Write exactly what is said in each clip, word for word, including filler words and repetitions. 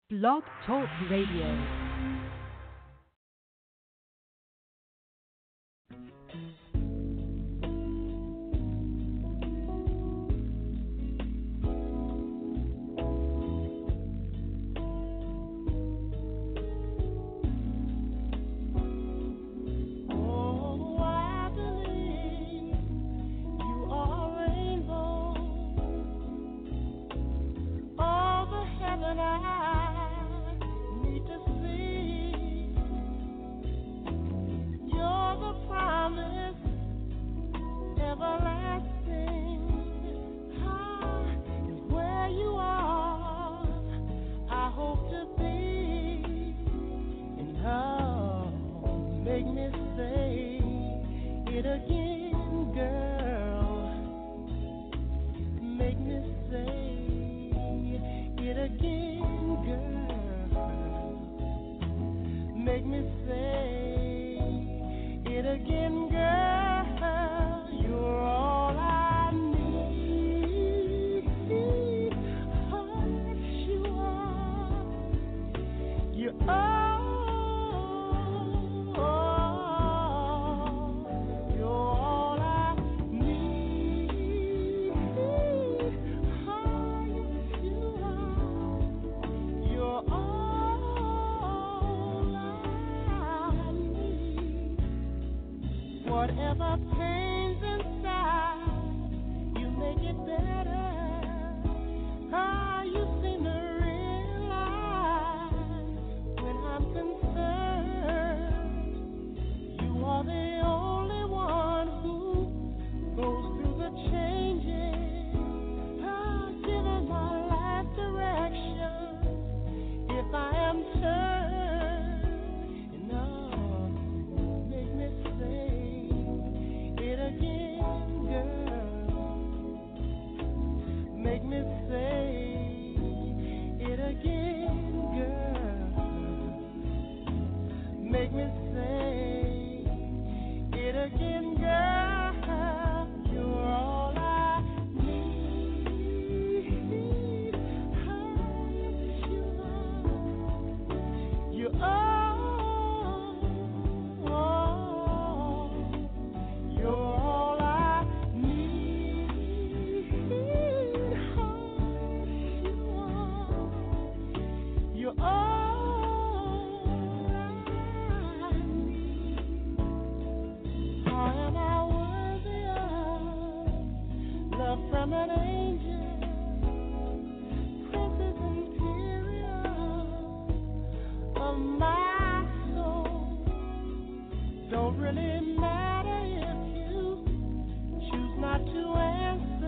Blog Talk Radio.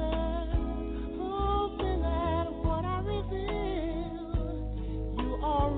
All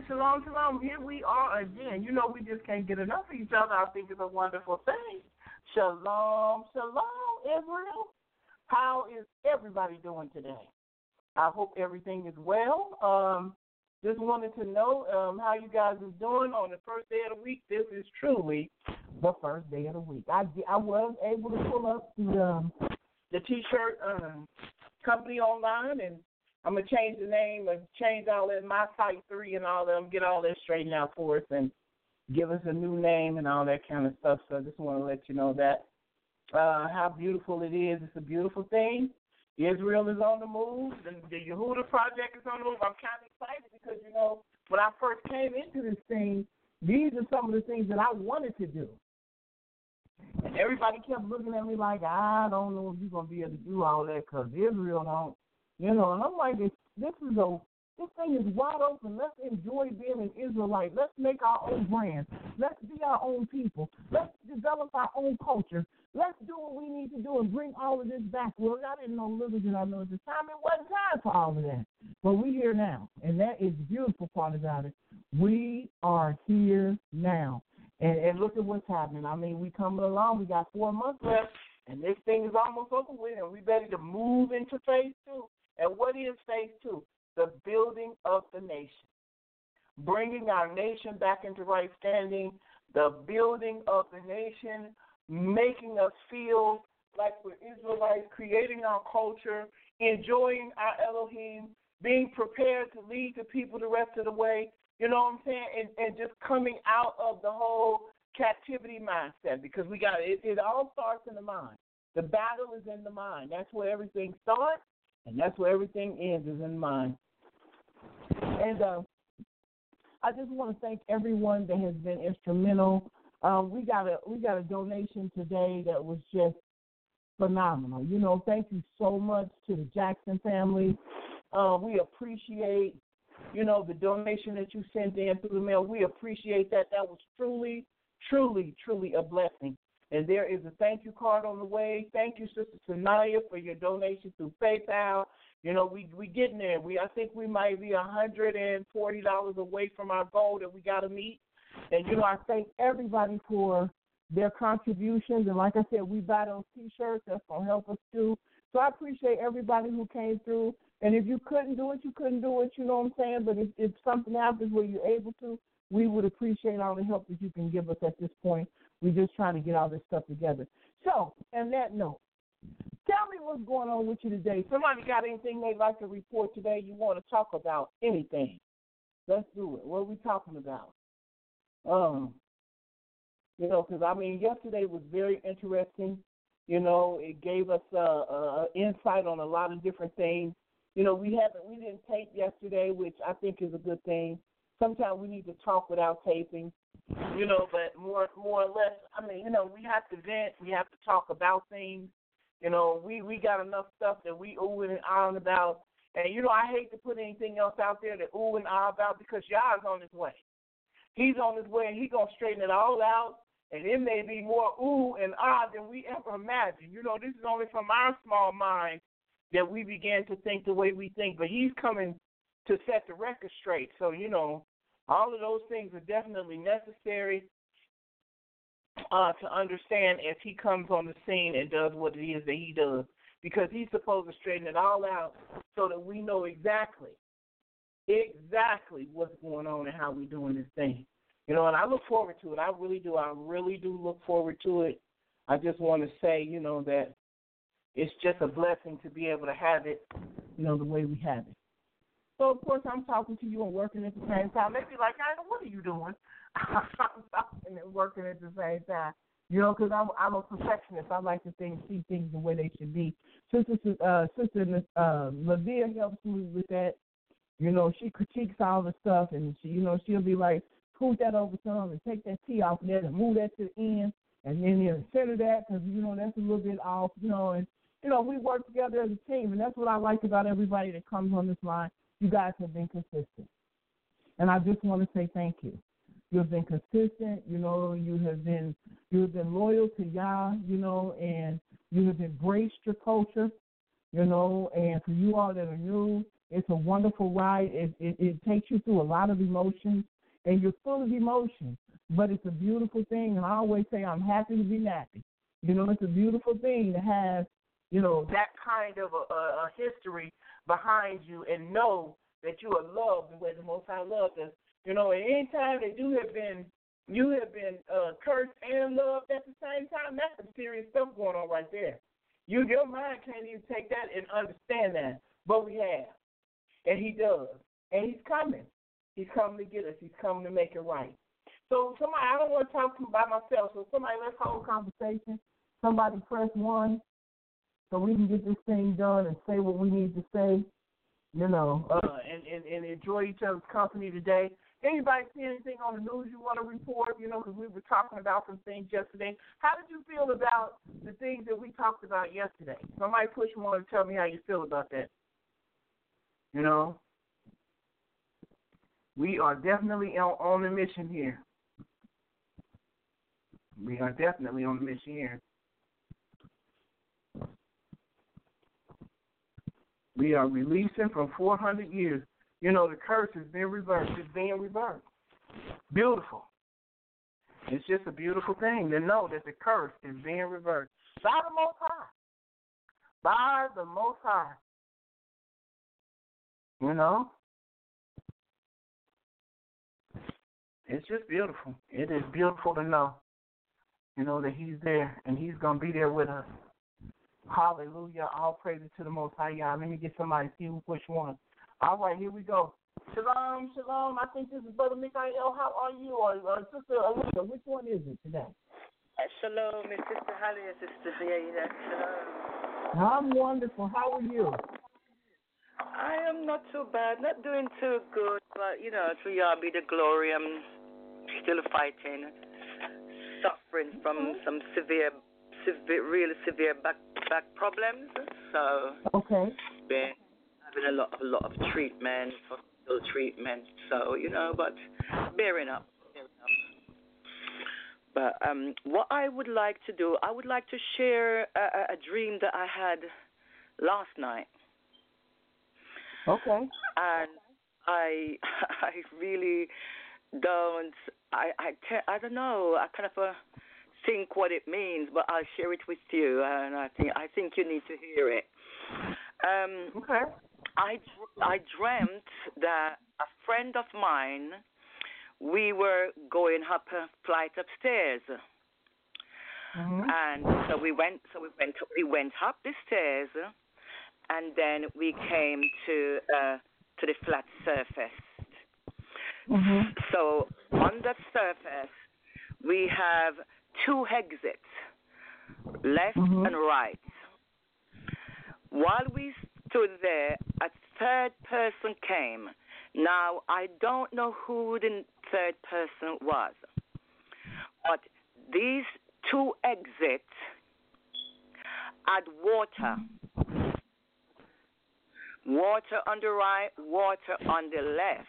Shalom, shalom. Here we are again. You know, we just can't get enough of each other. I think it's a wonderful thing. Shalom, shalom, Israel. How is everybody doing today? I hope everything is well. Um, just wanted to know um, how you guys is doing on the first day of the week. This is truly the first day of the week. I, I was able to pull up the, um, the T-shirt um, company online, and I'm going to change the name and change all that, my site three and all that, get all that straightened out for us and give us a new name and all that kind of stuff. So I just want to let you know that, uh, how beautiful it is. It's a beautiful thing. Israel is on the move. The, the Yehuda Project is on the move. I'm kind of excited because, you know, when I first came into this thing, these are some of the things that I wanted to do. And everybody kept looking at me like, I don't know if you're going to be able to do all that because Israel don't. You know, and I'm like, this, this is a, this thing is wide open. Let's enjoy being an Israelite. Let's make our own brand. Let's be our own people. Let's develop our own culture. Let's do what we need to do and bring all of this back. Well, I didn't know little did I know at the time it wasn't time for all of that. But we're here now, and that is the beautiful part about it. We are here now. And, and look at what's happening. I mean, we coming along. We got four months left, and this thing is almost over with, and we're ready to move into phase two. And what is phase two? The building of the nation. Bringing our nation back into right standing, the building of the nation, making us feel like we're Israelites, creating our culture, enjoying our Elohim, being prepared to lead the people the rest of the way, you know what I'm saying, and, and just coming out of the whole captivity mindset because we got it, it all starts in the mind. The battle is in the mind. That's where everything starts. And that's where everything ends, is in mind. And uh, I just want to thank everyone that has been instrumental. Um, we got a we got a donation today that was just phenomenal. You know, thank you so much to the Jackson family. Uh, we appreciate, you know, the donation that you sent in through the mail. We appreciate that. That was truly, truly, truly a blessing. And there is a thank you card on the way. Thank you, Sister Sanaya, for your donation through PayPal. You know, we we getting there. We I think we might be one hundred forty dollars away from our goal that we got to meet. And, you know, I thank everybody for their contributions. And like I said, we buy those T-shirts. That's going to help us too. So I appreciate everybody who came through. And if you couldn't do it, you couldn't do it, you know what I'm saying? But if, if something happens where you're able to, we would appreciate all the help that you can give us at this point. We're just trying to get all this stuff together. So, on that note, tell me what's going on with you today. Somebody got anything they'd like to report today? You want to talk about anything? Let's do it. What are we talking about? Um, you know, because, I mean, yesterday was very interesting. You know, it gave us uh, uh, insight on a lot of different things. You know, we haven't, we didn't tape yesterday, which I think is a good thing. Sometimes we need to talk without taping. You know, but more more or less, I mean, you know, we have to vent. We have to talk about things. You know, we, we got enough stuff that we ooh and ah about. And, you know, I hate to put anything else out there to ooh and ah about because Yah's on his way. He's on his way, and he's going to straighten it all out. And it may be more ooh and ah than we ever imagined. You know, this is only from our small minds that we began to think the way we think. But he's coming to set the record straight. So, you know, all of those things are definitely necessary uh, to understand as he comes on the scene and does what it is that he does, because he's supposed to straighten it all out so that we know exactly, exactly what's going on and how we're doing this thing. You know, and I look forward to it. I really do. I really do look forward to it. I just want to say, you know, that it's just a blessing to be able to have it, you know, the way we have it. So, of course, I'm talking to you and working at the same time. They be like, Ida, what are you doing? I'm talking and working at the same time. You know, because I'm, I'm a perfectionist. I like to think, see things the way they should be. Sister, uh, Sister uh, Lavia helps me with that. You know, she critiques all the stuff, and, she, you know, she'll be like, scoot that over some and take that T off there and move that to the end, and then you know, center that because, you know, that's a little bit off, you know, and, you know, we work together as a team, and that's what I like about everybody that comes on this line. You guys have been consistent. And I just want to say thank you. You have been consistent, you know, you have been you have been loyal to Yah, you know, and you have embraced your culture, you know, and for you all that are new, It's a wonderful ride. It, it, it takes you through a lot of emotions, and you're full of emotions. But it's a beautiful thing, and I always say I'm happy to be nappy. You know, it's a beautiful thing to have, you know, that kind of a, a, a history behind you and know that you are loved the way the Most High loved us. You know, and any time that you have been, you have been uh, cursed and loved at the same time, that's some serious stuff going on right there. You, your mind can't even take that and understand that, but we have, and He does, and He's coming. He's coming to get us. He's coming to make it right. So somebody, I don't want to talk by myself, so somebody, let's hold conversation. Somebody press one so we can get this thing done and say what we need to say, you know, uh, and, and, and enjoy each other's company today. Anybody see anything on the news you want to report, you know, because we were talking about some things yesterday. How did you feel about the things that we talked about yesterday? Somebody push one and tell me how you feel about that. You know, we are definitely on, on a mission here. We are definitely on a mission here. We are releasing from four hundred years. You know, the curse is being reversed. It's being reversed. Beautiful. It's just a beautiful thing to know that the curse is being reversed by the Most High. By the Most High. You know? It's just beautiful. It is beautiful to know, you know, that He's there and He's going to be there with us. Hallelujah. All praises to the Most High. Y'all. Let me get somebody to see who push one. All right, here we go. Shalom, shalom. I think this is Brother Mikael. How are you? Or, or Sister Alina, which one is it today? Uh, shalom, it's Sister Holly and Sister Yaida. Shalom. I'm wonderful. How are you? I am not too bad, not doing too good, but, you know, to y'all be the glory. I'm still fighting, suffering from some severe, severe really severe back back problems. So, okay. Been having a lot, a lot of treatment, hospital treatment. So, you know, but bearing up, bearing up. But um, what I would like to do, I would like to share a, a dream that I had last night. Okay. And I, I really don't, I, I, te- I don't know. I kind of uh, think what it means, but I'll share it with you, and I think, I think you need to hear it. Um, okay. I, I dreamt that a friend of mine, we were going up a flight upstairs, mm-hmm. and so we went. So we went. We went up the stairs, and then we came to uh, to the flat surface. Mm-hmm. So on that surface, we have two exits, left mm-hmm. and right. While we stood there, a third person came. Now, I don't know who the third person was, but these two exits had water. Water on the right, water on the left.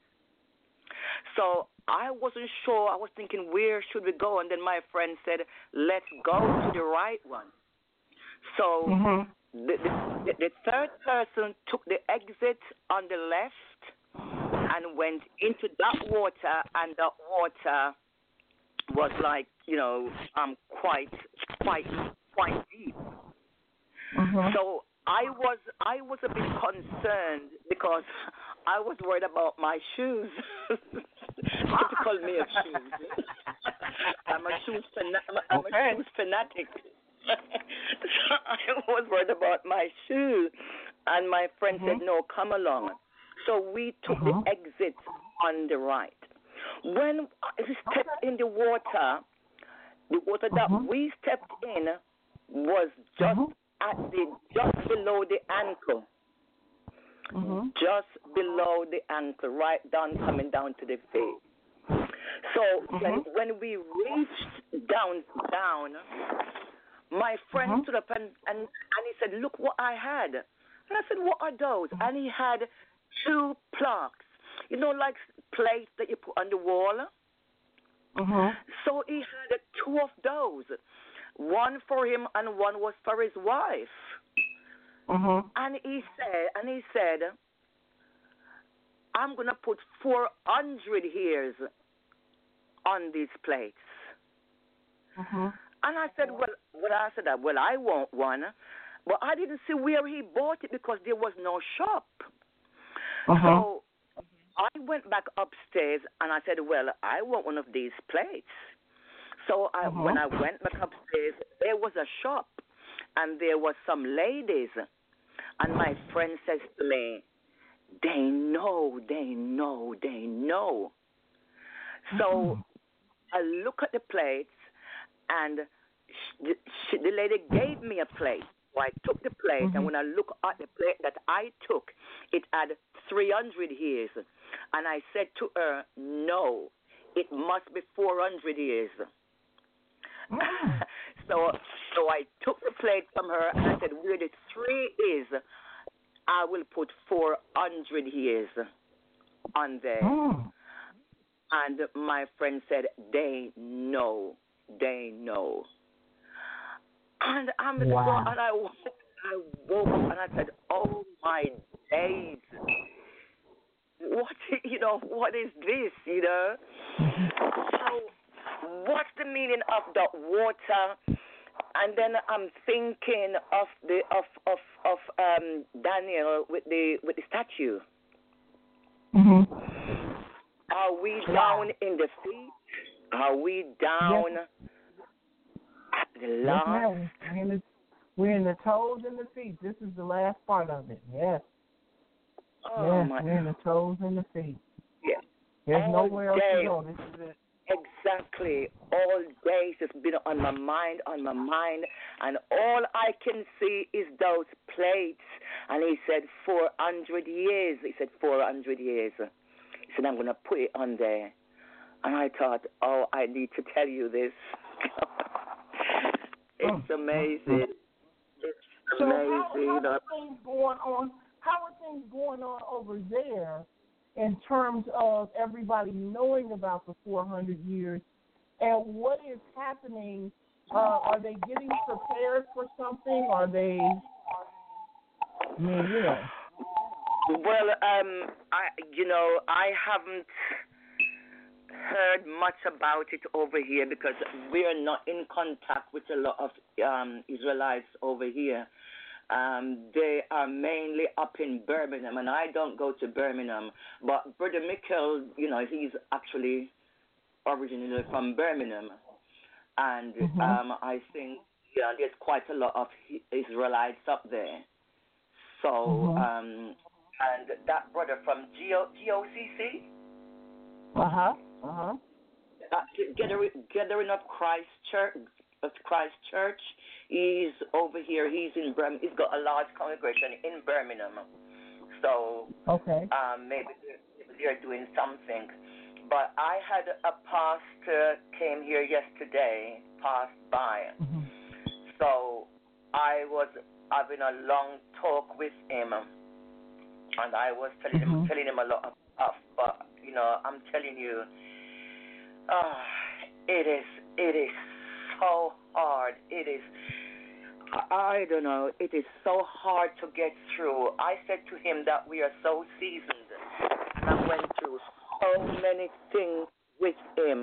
So I wasn't sure. I was thinking, where should we go? And then my friend said, let's go to the right one. So mm-hmm. the, the, the third person took the exit on the left and went into that water, and that water was like, you know, um, quite, quite, quite deep. Mm-hmm. So I was, I was a bit concerned because I was worried about my shoes. Don't call me a shoes. I'm a shoes fanatic. I'm okay. a shoes fanatic. So I was worried about my shoes, and my friend mm-hmm. said, "No, come along." So we took uh-huh. the exit on the right. When we stepped in the water, the water uh-huh. that we stepped in was just uh-huh. at the just below the ankle, uh-huh. just below the ankle, right down, coming down to the face. So uh-huh. when, when we reached down, down, my friend uh-huh. stood up and, and, and he said, "Look what I had." And I said, "What are those?" Uh-huh. And he had two plaques, you know, like plates that you put on the wall. Uh-huh. So he had two of those. One for him and one was for his wife. Uh-huh. And he said, and he said, I'm going to put four hundred years on these plates. Uh-huh. And I said, well, well, I said, well, I want one. But I didn't see where he bought it because there was no shop. Uh-huh. So I went back upstairs and I said, well, I want one of these plates. So I, uh-huh. when I went back upstairs, there was a shop and there was some ladies. And my friend says to me, they know, they know, they know. So uh-huh. I look at the plates and she, she, the lady gave me a plate. So I took the plate, uh-huh. and when I look at the plate that I took, it had three hundred years. And I said to her, no, it must be four hundred years. uh-huh. so so I took the plate from her, and I said, where the three is, I will put four hundred years on there. uh-huh. And my friend said, they know, they know. And I'm Wow. so, and I woke, I woke up and I said, oh my days, what you know, what is this, you know? So, what's the meaning of the water? And then I'm thinking of the of of of um Daniel with the with the statue. Mm-hmm. Are we Wow. down in the feet? Are we down Yes. at the Yes, last? ma'am. We're in the, we're in the toes and the feet. This is the last part of it. Yes. Oh yes, my! we're in the toes and the feet. Yeah. There's All nowhere else day. to go. This is it. Exactly. All days it's been on my mind, on my mind, and all I can see is those plates. And he said four hundred years. He said four hundred years. He said, I'm going to put it on there. And I thought, oh, I need to tell you this. It's amazing. It's So amazing. how, how are things going on? How are things going on over there in terms of everybody knowing about the four hundred years, and what is happening? Uh, are they getting prepared for something? Are they? I mean, you know. Well, um, I, you know, I haven't heard much about it over here because we are not in contact with a lot of um, Israelites over here. Um, they are mainly up in Birmingham, and I don't go to Birmingham. But Brother Mikkel, you know, he's actually originally from Birmingham, and Mm-hmm. um, I think yeah, there's quite a lot of Israelites up there. So, Mm-hmm. um, and that brother from G O C C. Uh-huh. Uh-huh. Uh, gathering, gathering of Christ Church, of Christ Church. He's over here. He's in Birmingham. He's got a large congregation in Birmingham. So Okay. um, maybe they're, they're doing something. But I had a pastor came here yesterday, passed by. Mm-hmm. So I was having a long talk with him, and I was telling Mm-hmm. him telling him a lot of stuff. But you know, I'm telling you. Oh, it is, it is so hard. It is, I don't know, it is so hard to get through. I said to him that we are so seasoned, and I went through so many things with him,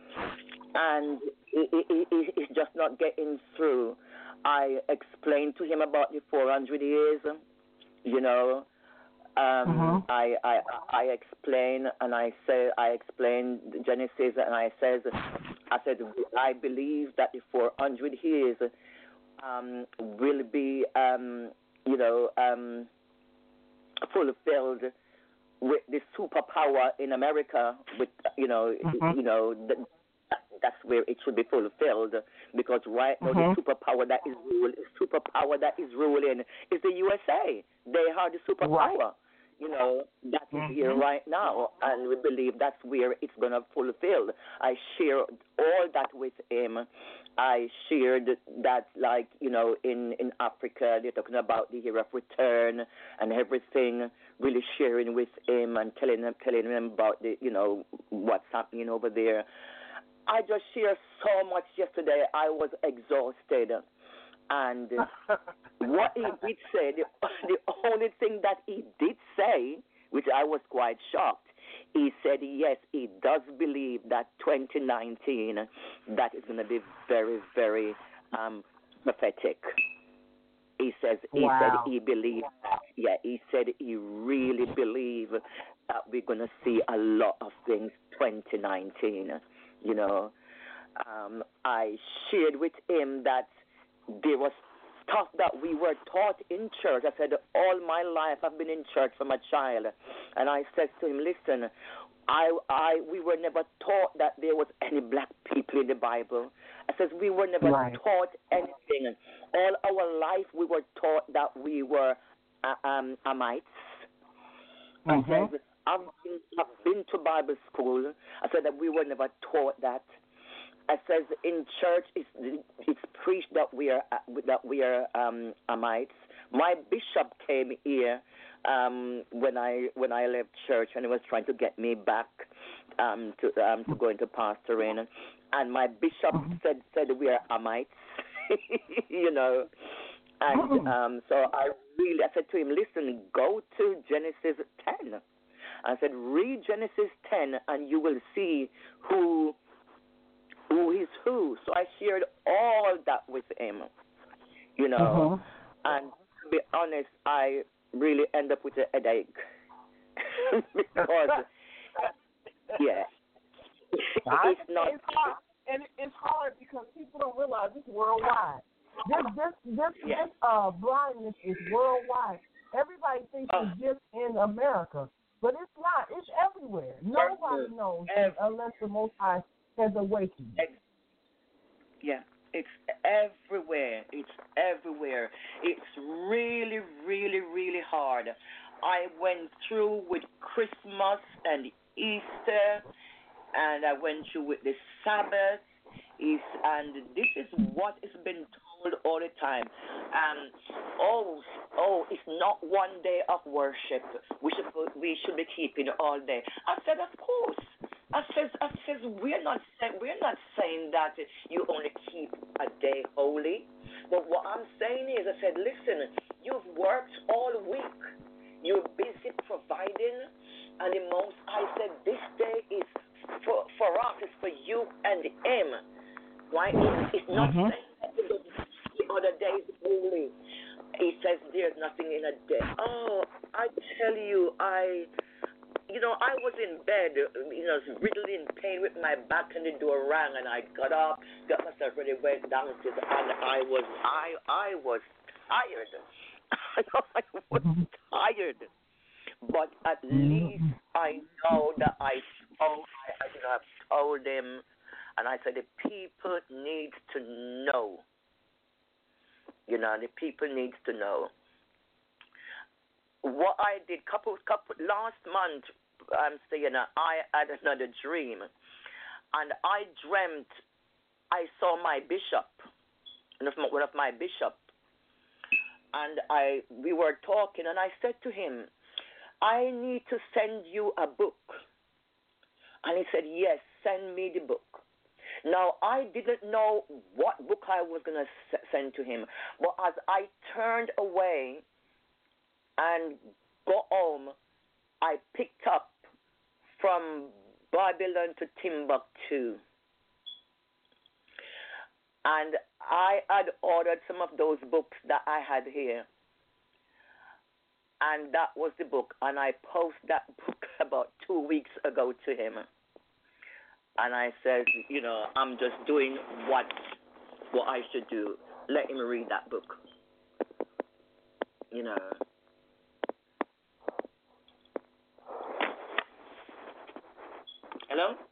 and it, it, it, it's just not getting through. I explained to him about the four hundred years, you know. Um, uh-huh. I, I I explain and I say I explain Genesis and I says I said I believe that the four hundred years um, will be um, you know um, fulfilled with the superpower in America. With you know uh-huh. you know the, that's where it should be fulfilled because right now uh-huh. the superpower that is rule superpower that is ruling is the U S A. They are the superpower. Right. You know, that is mm-hmm. here right now, and we believe that's where it's going to fulfill. I shared all that with him. I shared that, like, you know, in, in Africa, they're talking about the year of return and everything, really sharing with him and telling him, telling him about, the, you know, what's happening over there. I just shared so much yesterday. I was exhausted. And what he did say, the, the only thing that he did say which I was quite shocked. He said yes, he does believe that twenty nineteen that is going to be very, very um, prophetic. He says he wow. said he believes that. Yeah, he said he really believes that we're going to see a lot of things twenty nineteen. You know, um, I shared with him that there was stuff that we were taught in church. I said, all my life I've been in church from a child. And I said to him, listen, I, I, we were never taught that there was any black people in the Bible. I said, we were never right. taught anything. All our life we were taught that we were uh, um, Amites. Mm-hmm. I said, I've been, I've been to Bible school. I said that we were never taught that. I says in church it's, it's preached that we are that we are um, Amites. My bishop came here um, when I when I left church, and he was trying to get me back um, to um, to go into pastoring. And my bishop mm-hmm. said said we are Amites, you know. And mm-hmm. um, so I really I said to him, listen, go to Genesis ten. I said, read Genesis ten, and you will see who. Who is who? So I shared all that with him, you know. Uh-huh. And to be honest, I really end up with a headache because, yeah, it's not. It's hard, and it's hard because people don't realize it's worldwide. This this this yeah. this uh blindness is worldwide. Everybody thinks uh, it's just in America, but it's not. It's everywhere. Nobody knows every, unless the Most High has awakened. Yeah, it's everywhere. It's everywhere. It's really, really, really hard. I went through with Christmas and Easter, and I went through with the Sabbath. Is and this is what is been told all the time. Um, oh, oh, it's not one day of worship. We should we should be keeping all day. I said, of course. I says, I says, we're not saying we're not saying that you only keep a day holy. But what I'm saying is, I said, listen, you've worked all week. You're busy providing, and the Most I said, this day is for for us. It's for you and him. Why? It's not mm-hmm. saying that the other days holy. He says there's nothing in a day. Oh, I tell you, I, you know, I was in bed, you know, riddled in pain with my back, and the door rang, and I got up, got myself ready, went downstairs, and I was, I, I was tired. I was tired. But at least I know that I told, I, you know, I've told him. And I said, the people need to know. You know, the people need to know. What I did, couple, couple, last month, I'm saying, I had another dream. And I dreamt, I saw my bishop, one of my bishops. And I, we were talking, and I said to him, I need to send you a book. And he said, yes, send me the book. Now, I didn't know what book I was going to send to him, but as I turned away and got home, I picked up From Babylon to Timbuktu. And I had ordered some of those books that I had here. And that was the book. And I posted that book about two weeks ago to him. And I said, you know, I'm just doing what what I should do. Let him read that book. You know. Hello?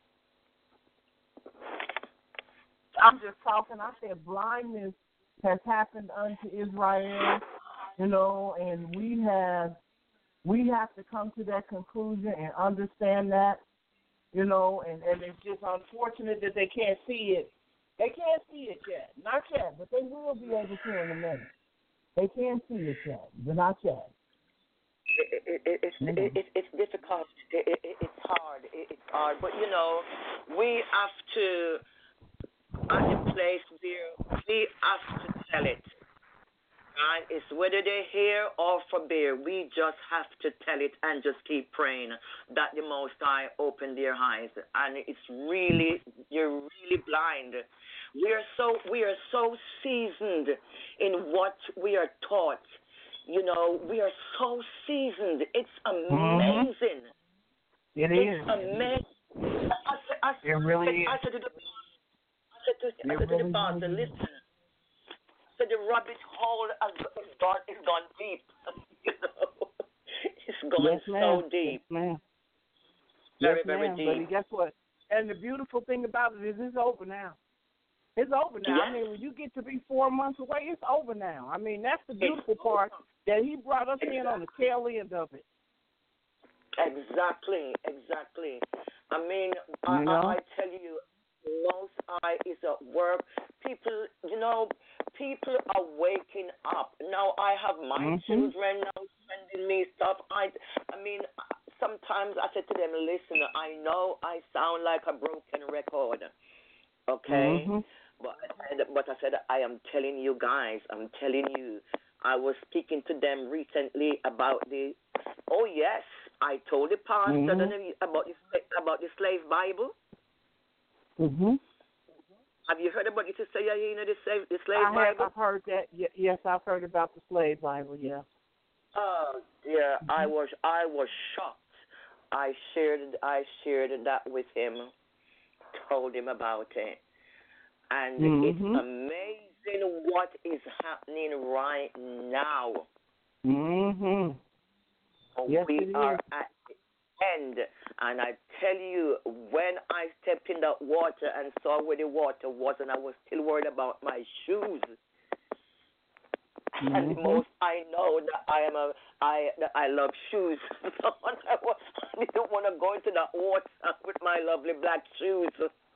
I'm just talking. I said blindness has happened unto Israel, you know, and we have we have to come to that conclusion and understand that. You know, and, and it's just unfortunate that they can't see it. They can't see it yet. Not yet, but they will be able to in a minute. They can't see it yet, but not yet. It, it, it, it's, mm-hmm. it, it, it's difficult. It, it, it's hard. It, it's hard. But, you know, we have to, at the place where we have to tell it. And it's whether they hear or forbear, we just have to tell it and just keep praying that the Most High open their eyes. And it's really, you're really blind. We are so we are so seasoned in what we are taught. You know, we are so seasoned. It's amazing. Mm-hmm. It it's is. amazing. I said, I said, it really I is. said to the, I said to, I said to really the pastor, is. listen. So the rabbit hole has gone, it's gone deep. You know, it's gone yes, ma'am. so deep. Yes, ma'am. Very, yes, very ma'am. deep. But guess what? And the beautiful thing about it is it's over now. It's over now. Yes. I mean, when you get to be four months away, it's over now. I mean, that's the beautiful part, that he brought us exactly. in on the tail end of it. Exactly, exactly. I mean, I, you know? I, I tell you, Most High is at work. People, you know, people are waking up. Now I have my mm-hmm. children now sending me stuff. I, I mean, sometimes I say to them, listen, I know I sound like a broken record, okay? Mm-hmm. But, but I said, I am telling you guys, I'm telling you, I was speaking to them recently about the, oh yes, I told the pastor mm-hmm. about the, about the slave Bible. Mm-hmm. Have you heard about it, Sister Yaina, the slave, the slave I have, Bible? I've heard that. Yes, I've heard about the slave Bible, yeah. Oh, dear, mm-hmm. I was, I was shocked. I shared, I shared that with him, told him about it. And mm-hmm. it's amazing what is happening right now. Mm-hmm. Yes, we it are is. at the end. And I tell you, when I stepped in that water and saw where the water was, and I was still worried about my shoes. Mm-hmm. And the most I know that I am a, I that I love shoes. So I, was, I didn't want to go into that water with my lovely black shoes.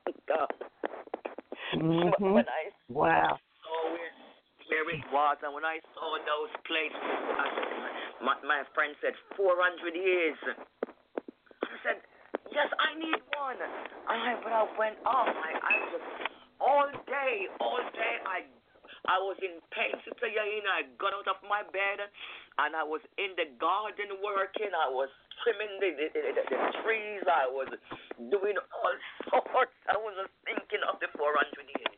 Mm-hmm. When I wow. saw where, where it was, and when I saw those plates, I, my, my friend said, four hundred years. I said, yes, I need one. And I, but I went off. I, I just, all day, all day, I I was in pain, Sister Yaina. I got out of my bed, and I was in the garden working. I was trimming the, the, the, the trees. I was doing all sorts. I was just thinking of the four hundred years.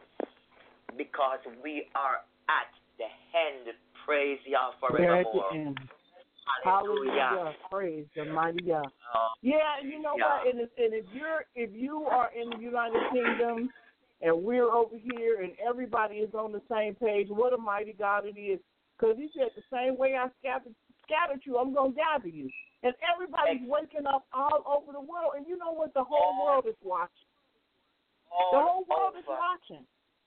Because we are at the end. Praise Yah forevermore. We're at the end. Hallelujah. Hallelujah. Praise the mighty God. Uh, yeah, and you know yeah. what? And if, and if you're if you are in the United Kingdom and we're over here and everybody is on the same page, what a mighty God it is. Because he said, the same way I scattered, scattered you, I'm going to gather you. And everybody's waking up all over the world. And you know what? The whole all, world is watching. All the whole world over. is watching.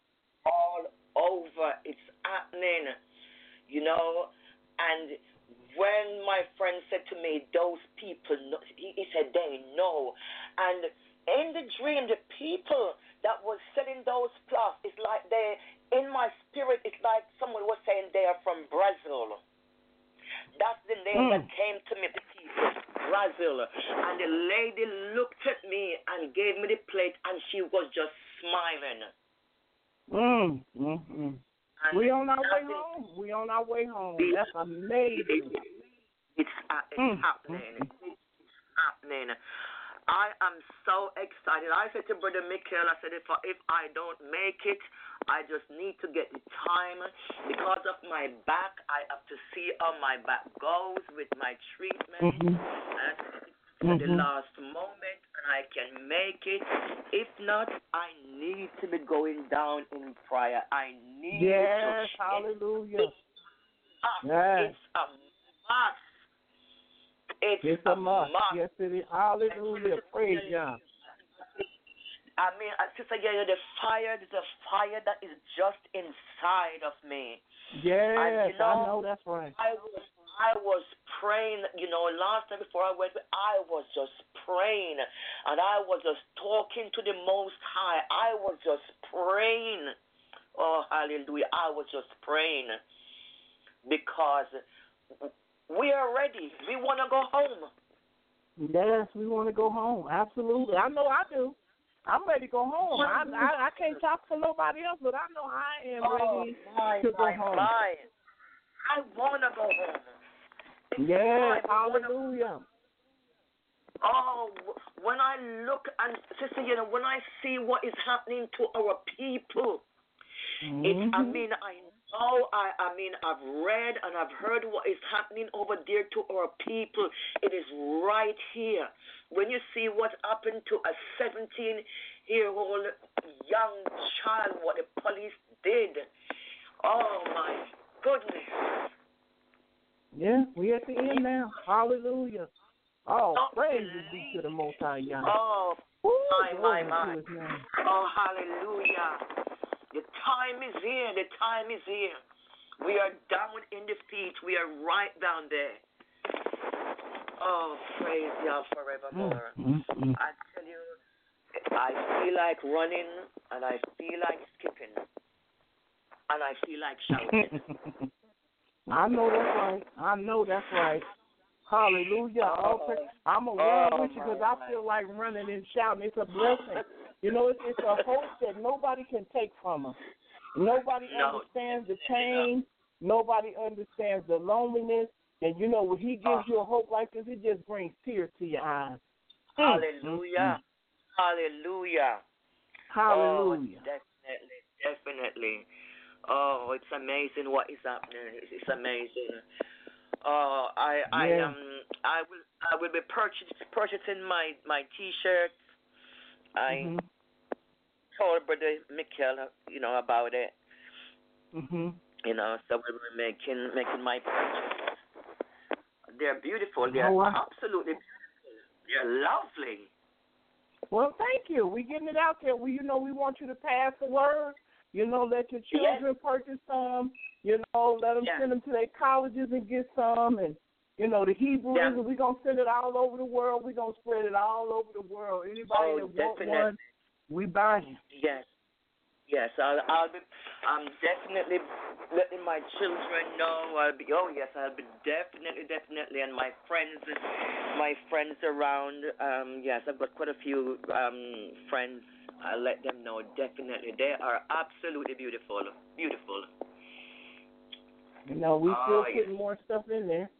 All over. It's happening. You know, and when my friend said to me, those people, know, he, he said, they know. And in the dream, the people that was selling those plots, it's like they, in my spirit, it's like someone was saying they are from Brazil. That's the name mm. that came to me, the people, Brazil. And the lady looked at me and gave me the plate, and she was just smiling. Mm, mm, mm. We on our way home. We on our way home. That's amazing. It's, uh, it's mm. happening. It's happening. I am so excited. I said to Brother Mikhail, I said, if I, if I don't make it, I just need to get the time. Because of my back, I have to see how my back goes with my treatment. Mm-hmm. And for mm-hmm. the last moment, and I can make it. If not, I need to be going down in prayer. I need yes, to. Hallelujah. It's, yes. it's a must. It's, it's a, a must. must. Yes, it is. Hallelujah. Praise God. I mean, Sister Yayo, the fire, there's a fire that is just inside of me. Yes, and, you know, I know that's right. I was, I was praying, you know, last time before I went, I was just praying, and I was just talking to the Most High. I was just praying. Oh, hallelujah. I was just praying because we are ready. We want to go home. Yes, we want to go home. Absolutely. I know I do. I'm ready to go home. I I, I can't talk for nobody else, but I know I am oh, ready my, to go my, home. My. I want to go home. Yeah, wanna, hallelujah. oh, when I look and, sister, you know, when I see what is happening to our people, Mm-hmm. it's, I mean, I know, I, I mean, I've read and I've heard what is happening over there to our people. It is right here. When you see what happened to a seventeen-year-old young child, what the police did, oh, my goodness. Yeah, we at the end now. Hallelujah. Oh, Oh, praise be to the Most High Yah. Oh, Woo, my, my, glory my. to His name. Oh, hallelujah. The time is here. The time is here. We are down in defeat. We are right down there. Oh, praise Yah forevermore. Mm-hmm. I tell you, I feel like running, and I feel like skipping, and I feel like shouting. I know that's right. I know that's right. Hallelujah. Oh, Okay. I'm going to oh, run with you because I feel like running and shouting. It's a blessing. You know, it's, it's a hope that nobody can take from us. Nobody No. understands the pain. Nobody understands the loneliness. And, you know, when He gives you a hope like this, it just brings tears to your eyes. Hallelujah. Mm-hmm. Hallelujah. Hallelujah. Oh, definitely, definitely. Oh, it's amazing what is happening. It's, it's amazing. Oh, I, I Yeah. um, I will, I will be purchase, purchasing my my T-shirts. I Mm-hmm. told Brother Michael, you know, about it. Mm-hmm. You know, so we were making making my purchase. They're beautiful. They're Oh, wow. absolutely beautiful. They're lovely. Well, thank you. We're getting it out there. We, you know, we want you to pass the word. You know, let your children Yes. purchase some. You know, let them Yes. send them to their colleges and get some. And, you know, the Hebrew Yeah. Israel, we're going to send it all over the world. We're going to spread it all over the world. Anybody Oh, that definitely. want one, we buy it. Yes. Yes, I'll, I'll be, I'm definitely letting my children know. I'll be, oh yes, I'll be definitely, definitely, and my friends, my friends around. Um, yes, I've got quite a few um friends. I'll let them know definitely. They are absolutely beautiful, beautiful. You know, we Oh, still yes. putting more stuff in there.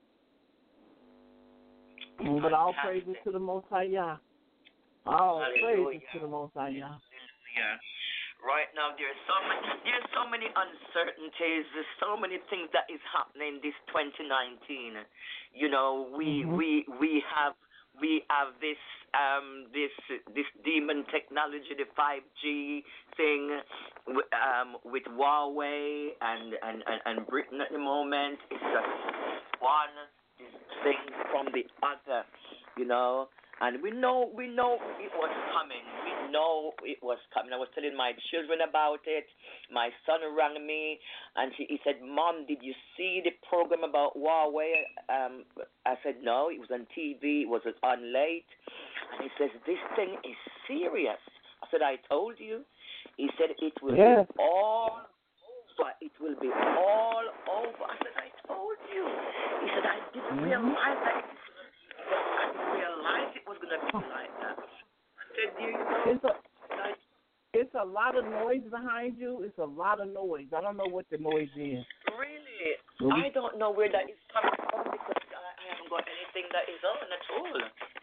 But all praises to the Most High Yah. All Hallelujah. praises to the Most High Yah. Hallelujah. Right now, there's so many, there's so many uncertainties. There's so many things that is happening this twenty nineteen. You know, we Mm-hmm. we we have we have this um this this demon technology, the five G thing, um with Huawei and and and, and Britain at the moment. It's just one thing from the other. You know. And we know, we know it was coming. We know it was coming. I was telling my children about it. My son rang me, and he, he said, "Mom, did you see the program about Huawei?" Um, I said, "No, it was on T V. It was on late." And he says, "This thing is serious." I said, "I told you." He said, "It will Yes. be all over. It will be all over." I said, "I told you." He said, "I didn't Mm-hmm. realize that." I didn't realize it was gonna be like that. I said, "Do you know?" It's a, it's a lot of noise behind you. It's a lot of noise. I don't know what the noise is. Really? Well, we- I don't know where that is coming from because I, I haven't got anything that is on at all.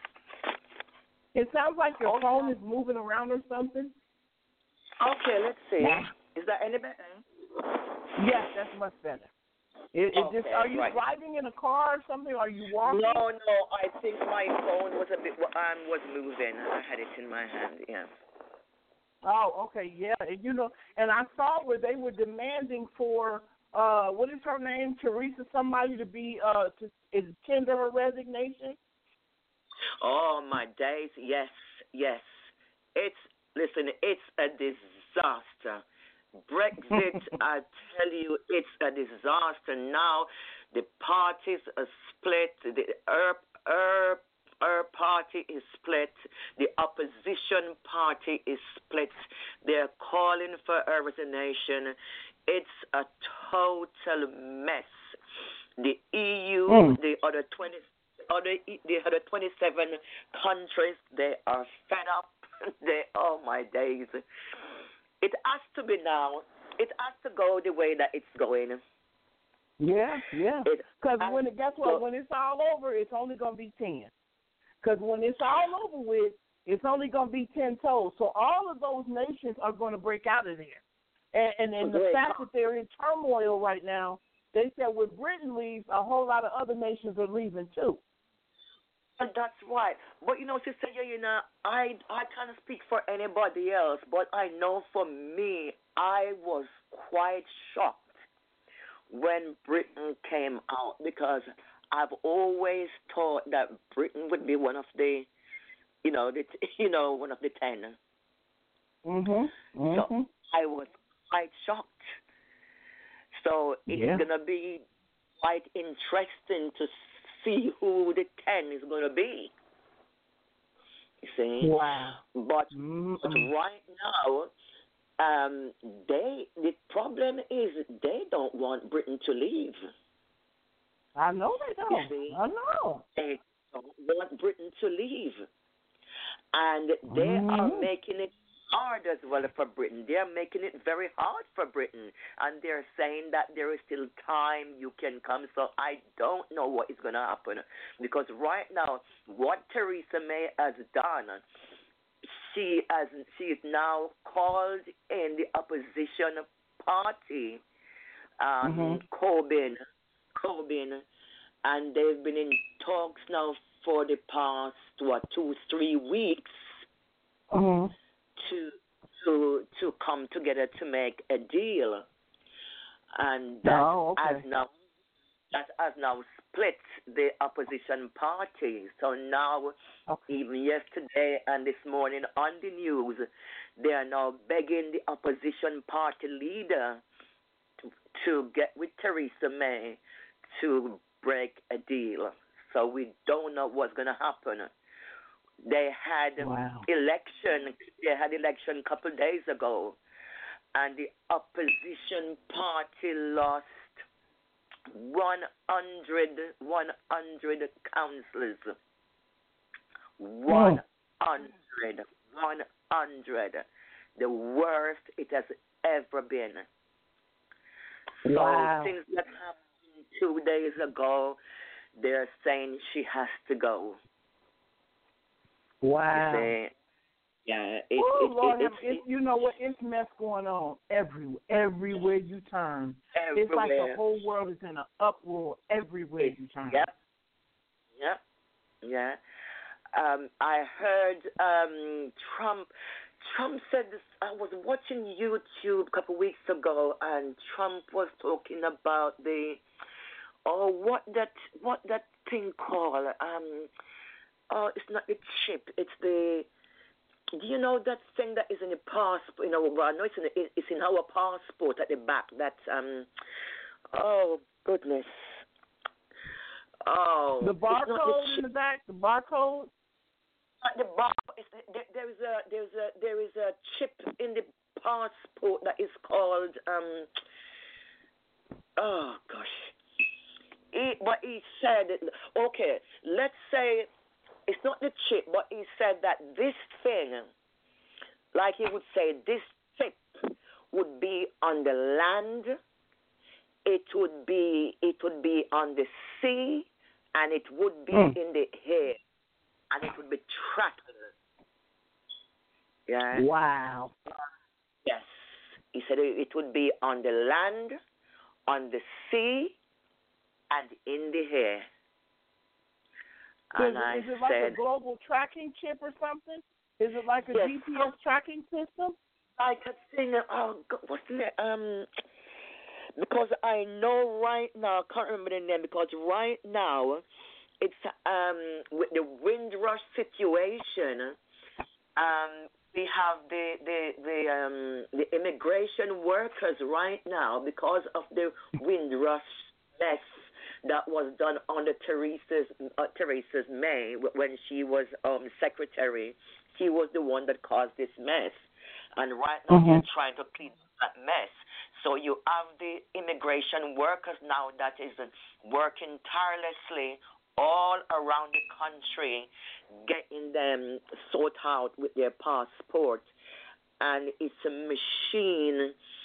It sounds like your Oh, phone yeah. is moving around or something. Okay, let's see. Yeah. Is that any better? Yes, that's much better. It, it Okay, just, are you right. driving in a car or something? Are you walking? No, no. I think my phone was a bit um was moving. I had it in my hand. Yeah. Oh, okay, yeah. And, you know, and I saw where they were demanding for, uh, what is her name, Teresa, somebody to be, uh, to is tender her resignation. Oh my days. Yes, yes. It's listen. It's a disaster. Brexit, I tell you, it's a disaster now. The parties are split. The her, her, her party is split. The opposition party is split. They're calling for her resignation. It's a total mess. The E U, Mm. the other twenty, other the other twenty-seven countries, they are fed up. They, oh my days. It has to be now. It has to go the way that it's going. Yeah, yeah. Because when it, guess what? So, when it's all over, it's only going to be ten. Because when it's all over with, it's only going to be ten toes. So all of those nations are going to break out of there. And, and, and the fact that they're in turmoil right now, they said when Britain leaves, a whole lot of other nations are leaving too. and that's right. But you know, Sister, you know, I I can't speak for anybody else, but I know for me, I was quite shocked when Britain came out because I've always thought that Britain would be one of the, you know, the you know one of the ten. Mhm. Mhm. So I was quite shocked. So it's Yeah. gonna be quite interesting to see who the ten is gonna be. You see? Wow. But, Mm-mm. but right now, um, they the problem is they don't want Britain to leave. I know they You don't. see? I know. They don't want Britain to leave, and they Mm-hmm. are making it hard as well for Britain. They are making it very hard for Britain, and they're saying that there is still time you can come. So I don't know what is going to happen because right now, what Theresa May has done, she has she is now called in the opposition party, um, Mm-hmm. Corbyn, Corbyn, and they've been in talks now for the past what two three weeks. Mm-hmm. to to to come together to make a deal, and that Oh, okay. has now that has now split the opposition party. So now, Okay. even yesterday and this morning on the news, they are now begging the opposition party leader to, to get with Theresa May to break a deal. So we don't know what's going to happen. They had Wow. election. They had election a couple of days ago, and the opposition party lost one hundred, one hundred councillors. one hundred, one hundred. The worst it has ever been. Wow. So things that happened two days ago, they're saying she has to go. Wow. You see? Yeah, it, Oh, it, Lord, it, have- it, it, you know what? It's mess going on everywhere. Everywhere you turn, everywhere. it's like the whole world is in an uproar. Everywhere It- you turn. Yep. Yep. Yeah. Um, I heard um, Trump. Trump said this. I was watching YouTube a couple of weeks ago, and Trump was talking about the oh, what that what that thing called? Um, oh, it's not the chip. It's the Do you know that thing that is in the passport? You know, well, I know it's in the, it's in our passport at the back. That um, oh goodness, oh, The it's not the barcode in chip. the back, the barcode. Not the bar. It's, there, there is a there's a there is a chip in the passport that is called um. Oh gosh. He, but he said, okay, let's say it's not the chip, but he said that this thing, like he would say, this chip would be on the land, it would be it would be on the sea, and it would be Mm. in the air, and it would be tracked. Yeah. Wow. Yes. He said it it would be on the land, on the sea, and in the air. So And is, I it, is it like said, a global tracking chip or something? Is it like a Yes. G P S tracking system? I could sing, oh, God, what's the name? Um, because I know right now, I can't remember the name, because right now, it's um with the Windrush situation, um, we have the the the um the immigration workers right now because of the Windrush mess that was done under Teresa's uh, Teresa's May when she was um secretary. She was the one that caused this mess, and right now Mhm. they're trying to clean up that mess. So you have the immigration workers now that is working tirelessly all around the country, getting them sorted out with their passport. And it's a machine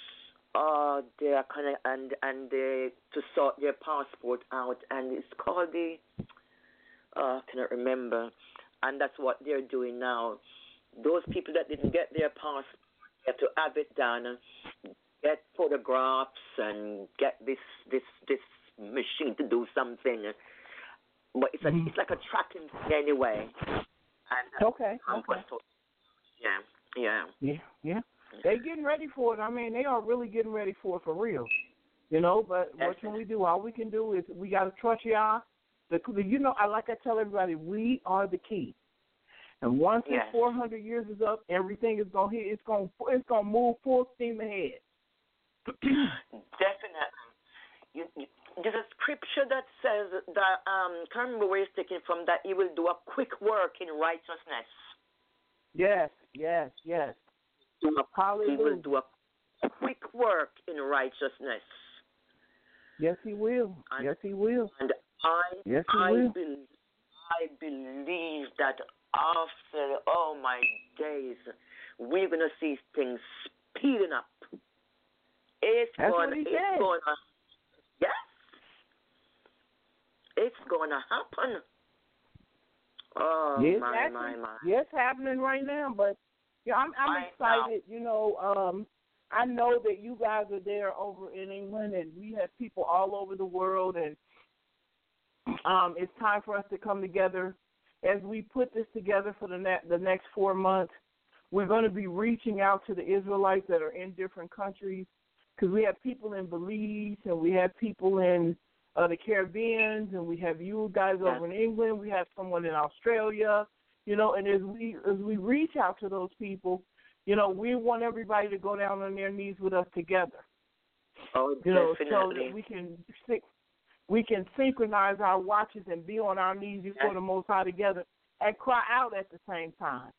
uh, they are kind of and and they to sort their passport out, and it's called the uh, I cannot remember, and that's what they're doing now. Those people that didn't get their passport have to have it done, get photographs, and get this this this machine to do something. But it's a, Mhm. it's like a tracking thing anyway. And, uh, Okay. um, Okay. so- yeah, yeah. Yeah. Yeah. They getting ready for it. I mean, they are really getting ready for it for real. You know, but what can we do? All we can do is we got to trust y'all. The, the, you know, I like I tell everybody, we are the key. And once Yes. this four hundred years is up, everything is gonna hit. It's gonna it's gonna move full steam ahead. Definitely. You, you, there's a scripture that says that um, can't remember where it's taken from, that he will do a quick work in righteousness. Yes, yes, yes. Do a, Hallelujah. he will do a quick work in righteousness. Yes, he will. And, yes, he will. And I, Yes, he I, will. be, I believe that after all my days, we're going to see things speeding up. It's That's going, what he it's said. going to, yes, it's going to happen. Oh, Yes, my, actually, my, my. yes, happening right now. But yeah, I'm I'm Right excited. You know, um, I know that you guys are there over in England, and we have people all over the world, and um, it's time for us to come together as we put this together for the ne- the next four months. We're going to be reaching out to the Israelites that are in different countries, because we have people in Belize, and we have people in uh, the Caribbean, and we have you guys over in England. We have someone in Australia, you know. And as we as we reach out to those people, you know, we want everybody to go down on their knees with us together. Oh, You know, definitely. so that we can we can synchronize our watches and be on our knees before the Most High together and cry out at the same time.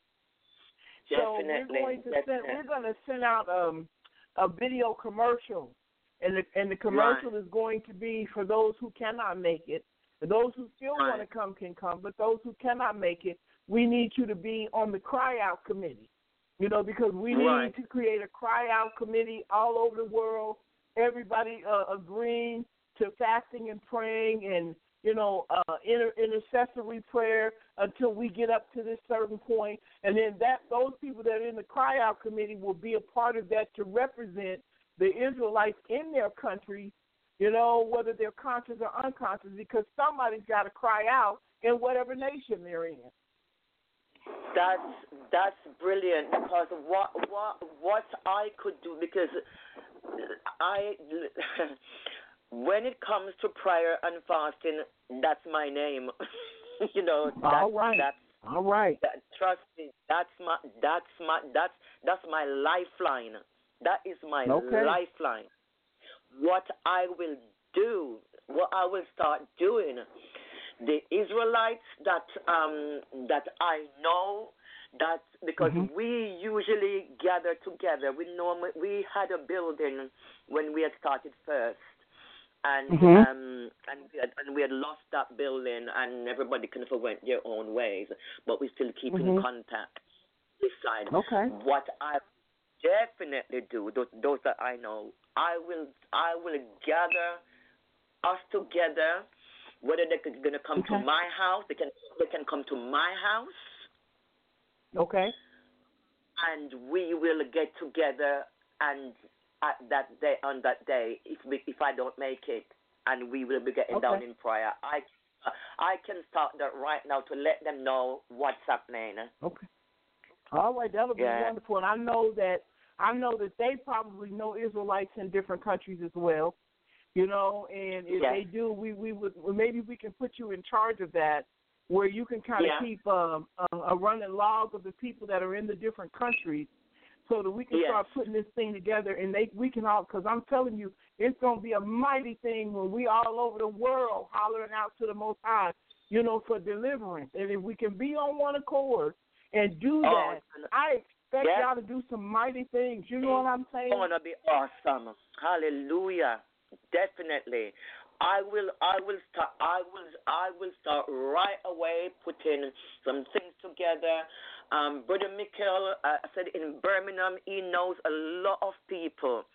So Definitely. we're going to send Definitely. we're going to send out um, a video commercial, and the and the commercial Right. is going to be for those who cannot make it. For those who still Right. want to come can come, but those who cannot make it, we need you to be on the cry out committee. You know, because we need Right. to create a cry out committee all over the world. Everybody uh, agreeing to fasting and praying and, you know, uh, inter- intercessory prayer until we get up to this certain point. And then that those people that are in the cry-out committee will be a part of that to represent the Israelites in their country, you know, whether they're conscious or unconscious, because somebody's got to cry out in whatever nation they're in. That's that's brilliant, because what what what I could do, because I when it comes to prayer and fasting, that's my name. you know, that's, All right. that's All right. that, trust me, that's my that's my that's that's my lifeline. That is my Okay. lifeline. What I will do, what I will start doing, the Israelites that um that I know, that because Mhm. we usually gather together. We normally we had a building when we had started first, and Mhm. um and we had, and we had lost that building, and everybody kind of went their own ways, but we still keep in Mhm. contact. This side, Okay. what I definitely do, those, those that I know, I will I will gather us together. Whether they're going to come to Okay. my house, they can they can come to my house, Okay. and we will get together. And at that day, on that day, if we, if I don't make it, and we will be getting Okay. down in prayer, I I can start that right now to let them know what's happening. Okay. All right, that'll be Yeah. wonderful. And I know that I know that they probably know Israelites in different countries as well. You know, and if Yes. they do, we we would well, maybe we can put you in charge of that, where you can kind of Yeah. keep um, a, a running log of the people that are in the different countries, so that we can Yes. start putting this thing together, and they we can all, because I'm telling you, it's going to be a mighty thing when we all over the world hollering out to the Most High, you know, for deliverance. And if we can be on one accord and do Oh, that, I expect yeah. y'all to do some mighty things. You know what I'm saying? It's gonna be awesome. Hallelujah. Definitely. I will I will start I will I will start right away putting some things together. Um, Brother Michael, uh, I said in Birmingham, he knows a lot of people.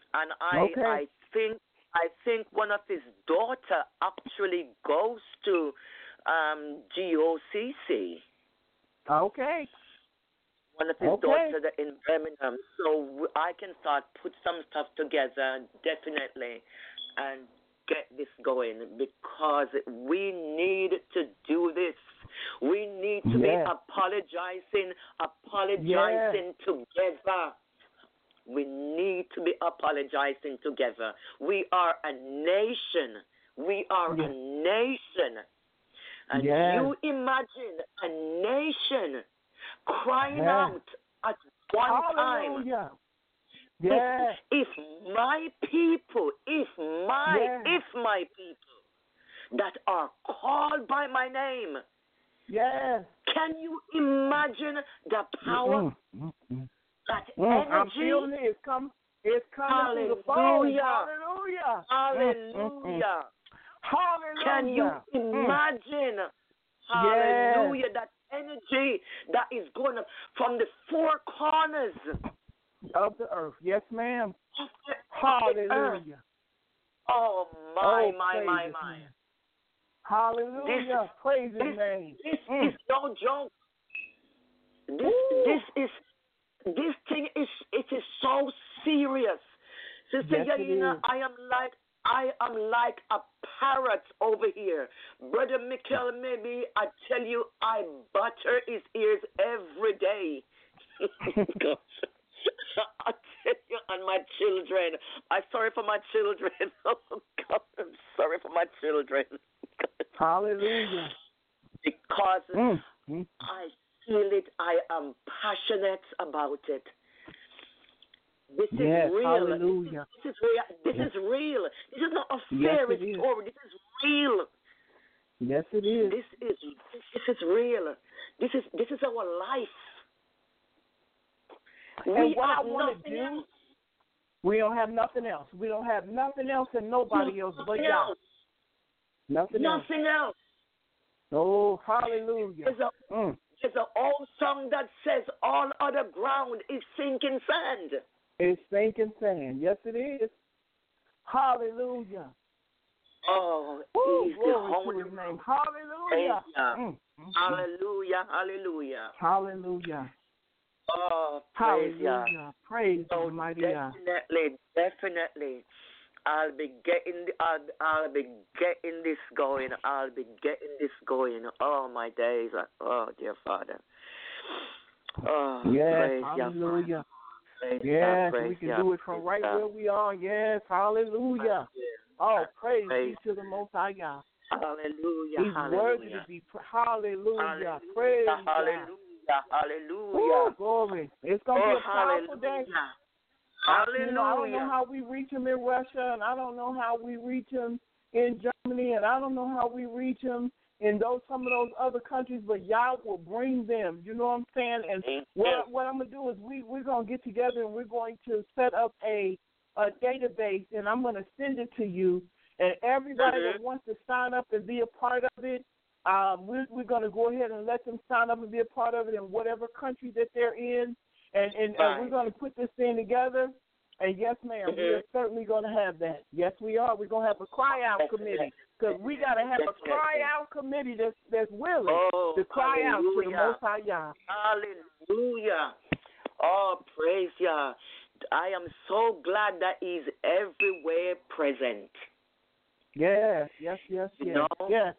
and I Okay. I think I think one of his daughter actually goes to um, G O C C. Okay. One of his Okay. daughters are in Birmingham, so I can start put some stuff together definitely, and get this going because we need to do this. We need to Yes. be apologizing, apologizing together. We need to be apologizing together. We are a nation. We are Yes. a nation. And Yes. you imagine a nation crying Yes. out at one time. Hallelujah. Yes. If, if my people, if my, Yes. if my people that are called by my name, Yes. can you imagine the power, Mm, mm, mm. that Mm, I'm energy? feeling it. It's come. It's coming through the phone. Hallelujah. Hallelujah. Mm, mm, mm. Hallelujah. Hallelujah. Can you Mm. imagine? Hallelujah. That energy that is going to, from the four corners Of the earth. Yes, ma'am. of the, of the earth. Hallelujah. Oh, my, Oh, my, praise my, His my. name. Hallelujah. This- praise His This, name. this Mm. is no joke. This, Woo. this is, this thing is, it is so serious. Sister Yes, it Yaina, is. I am like, I am like a parrot over here. Brother Mikkel, maybe I tell you, I butter his ears every day. Gosh. I tell you, and my children. I'm sorry for my children. Oh, God, I'm sorry for my children. Hallelujah. Because Mm. Mm. I feel it. I am passionate about it. This Yes, is real. hallelujah. This is, this is real. This Yes. is real. This is not a Yes, fairy it is. story. This is real. Yes, it is. This is this is real. This is this is our life. And We what I have want to nothing do, else. we don't have nothing else. We don't have nothing else and nobody else but Nothing God. else. Nothing else. Nothing else. Oh, hallelujah. There's a Mm. there's an old song that says all other ground is sinking sand. It's sinking sand. Yes, it is. Hallelujah. Oh, Woo, he's the glory holy to His name. Praise Hallelujah. God. Mm, mm, mm. Hallelujah, hallelujah. Hallelujah. Oh, praise God. Hallelujah. Praise So the mighty God. definitely, definitely, I'll be getting, the, I'll, I'll be getting this going. I'll be getting this going. Oh my days. Oh dear Father. Oh, Yes, praise hallelujah. Praise Yes, God, praise we can God, do it from praise right God. where we are. Yes, hallelujah. Oh, praise Praise. be to the Most High God. Hallelujah, He's hallelujah. worthy to be pra- hallelujah. Hallelujah, Praise hallelujah, God. hallelujah. Ooh, glory. It's gonna Oh, be a powerful day. hallelujah. I, you know, I don't know Hallelujah. how we reach him in Russia, and I don't know how we reach him in Germany, and I don't know how we reach him in those some of those other countries. But Yah will bring them. You know what I'm saying? And what what I'm gonna do is we we're gonna get together and we're going to set up a a database, and I'm gonna send it to you. And everybody Mhm. that wants to sign up and be a part of it, um, we're, we're going to go ahead and let them sign up and be a part of it in whatever country that they're in. And, and, Right. and we're going to put this thing together. And, yes, ma'am, Mhm. we are certainly going to have that. Yes, we are. We're going to have a cry-out committee because we got to have a cry-out committee that's, that's willing Oh, to cry out to the hallelujah. Most High Yah. Hallelujah. Oh, praise Yah. I am so glad that He's everywhere present. Yes, yes, yes, You yes. know? Yes.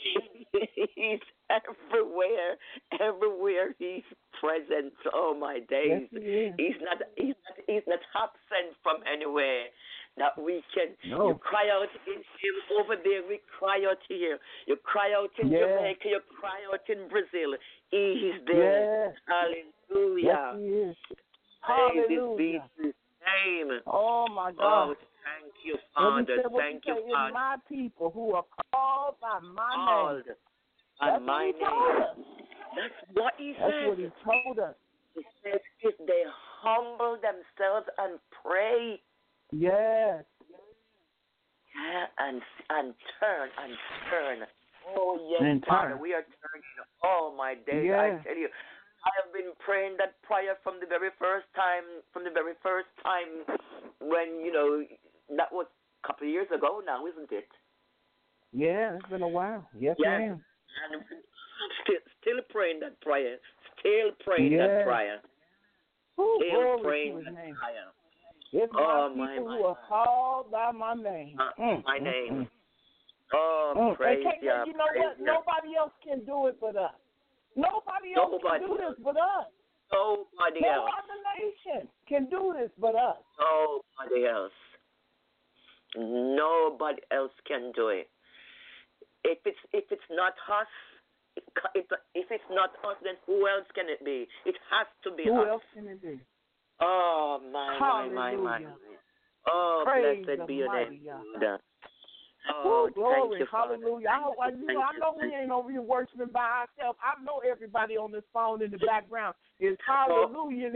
He's everywhere. Everywhere He's present. Oh my days. Yes, he is. He's not he's not he's not absent from anywhere. That we can No. you cry out in him over there, we cry out here. You cry out in Yeah. Jamaica, you cry out in Brazil. He is there. Yes. Hallelujah. Yes, he is. Praise Hallelujah. be his name. Oh, my God. Oh, thank you, What he Father. said, what Thank he you, said, it's Father. my people who are called by my Called name. by That's my what he told name. us. That's what he That's said. what he told us. He says if they humble themselves and pray, Yes. yeah, and and turn and turn. Oh yes, And Father, turn. we are turning. Oh my days, Yeah. I tell you, I have been praying that prayer from the very first time, from the very first time when, you know, that was a couple of years ago now, isn't it? Yeah, it's been a while. Yes, Yes. ma'am. And I'm still, still praying that prayer. Still praying Yeah. that prayer. Ooh, Still glory praying to his that name. prayer. It's Oh, my my, people my, who are my. called by my name. Uh, Mm, my mm, name. mm. Oh, Mm. praise And can't, ya, you know praise what? ya. Nobody else can do it but us. Nobody else Nobody can do else. this but us. Nobody No else. other nation can do this but us. Nobody else. Nobody else can do it. If it's if it's not us, it, it, if it's not us, then who else can it be? It has to be Who us. else can it be? Oh my my my my. Hallelujah. Oh, Praise blessed the be your mighty name. God. God. Oh, Ooh, thank glory, you, Father. hallelujah. I, I, you know, I know we ain't over here worshiping by ourselves. I know everybody on this phone in the background is hallelujah.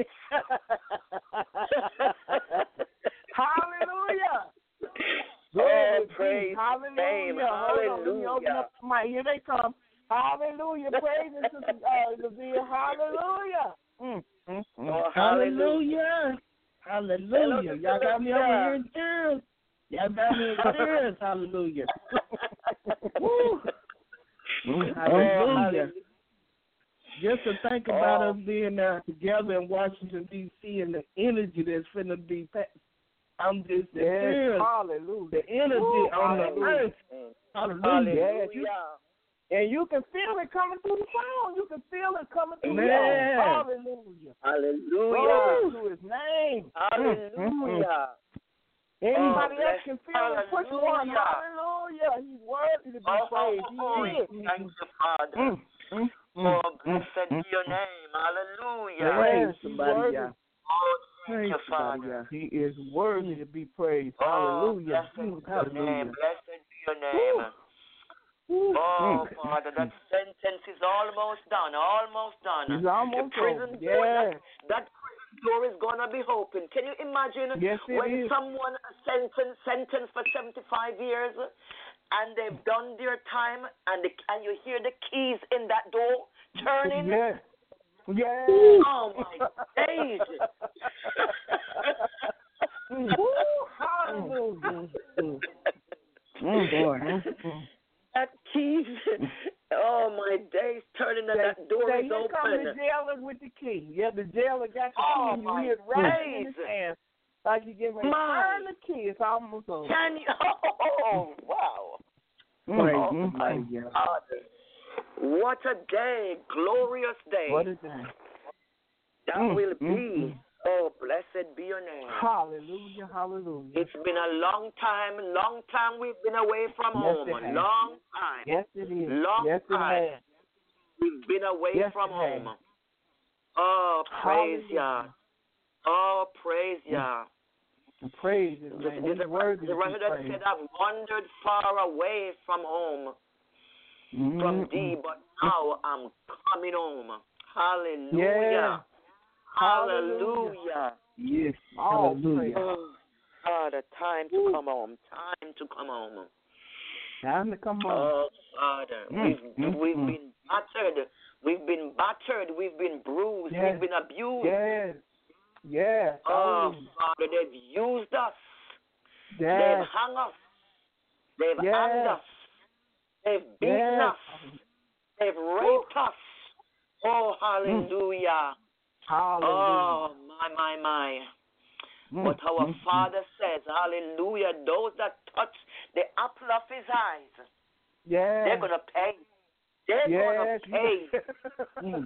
Hallelujah. Glory, Oh, praise hallelujah. name. Hold on, let me open Hallelujah. up my, here they come. Hallelujah. Praise it, Sister uh, Levia. Hallelujah. Mm, mm, mm. Oh, Hallelujah. Hallelujah. Y'all got me over here in tears. Y'all got me in tears. Hallelujah. Woo. Mm, Hallelujah. Just to think about Oh. us being uh, together in Washington, D C and the energy that's finna be pa- I'm just the yes, tears, hallelujah. the energy Woo, on the hallelujah. earth. Hallelujah. Yes, you, and you can feel it coming through the phone. You can feel it coming through the Man. phone. Hallelujah. Hallelujah. Glory to his name. Hallelujah. Anybody Oh, else can feel it. Push one. hallelujah. Hallelujah. He's worthy to be Oh, praised. oh, He is. thank you, Father. Mm, mm, Oh, mm, blessed mm, be your name. Hallelujah. Yes, Praise he's somebody, worthy. y'all. Oh, thank Praise you, somebody, Father. y'all. He is worthy to be praised. Oh, Hallelujah. blessed be your Hallelujah. name. Blessed be your name. Woo. Oh, Mm. Father, that sentence is almost done. Almost done. He's almost the prison over. door, Yes. that, that prison door is gonna be open. Can you imagine Yes, it when is. someone sentenced sentenced for seventy-five years and they've done their time and the, and you hear the keys in that door turning? Yes. Yes. Oh my days! Woo, hallelujah. Mm, boy. Mm, That keys, oh my days, turning and that door say, is here come open. the jailer with the key. Yeah, the jailer got the Oh, key and you my hear it right in days. his hand. Like you get ready to My. turn the key. It's almost over. Can you? Oh, wow. Praise Mm, Oh, mm, somebody, mm. y'all. God. What a day, glorious day. What is that? that Mm, will be. mm, mm. Oh, blessed be your name. Hallelujah, hallelujah. It's been a long time, long time we've been away from Yes, home. it has. Long time. Yes, it is. Long yes, it time. has. We've been away Yes, from it has. home. Oh, praise Hallelujah. Yah. Oh, praise Mm. Yah. Praise his There's name. there's He's a, worthy the to be writer that praised. said, I've wandered far away from home, Mm, from mm. thee, but now I'm coming home. Hallelujah. Yeah. Hallelujah. Yes. All Hallelujah. praise. Oh, Father, time to Woo. come home. Time to come home. Time to come home. Oh, Father, Mm, we've mm, we've mm. been battered. We've been battered. We've been bruised. Yes. We've been abused. Yes. Yes. Oh, Hallelujah. Father, they've used us. They've Yes. hung us. They've Yes. hanged us. They've beaten Yes. us. They've raped us. Oh, Mm. hallelujah. Hallelujah. Oh, my, my, my. Mm, But our mm, Father says, hallelujah, those that touch the apple of his eyes, Yes. they're going to pay. They're Yes. going to pay. Mm.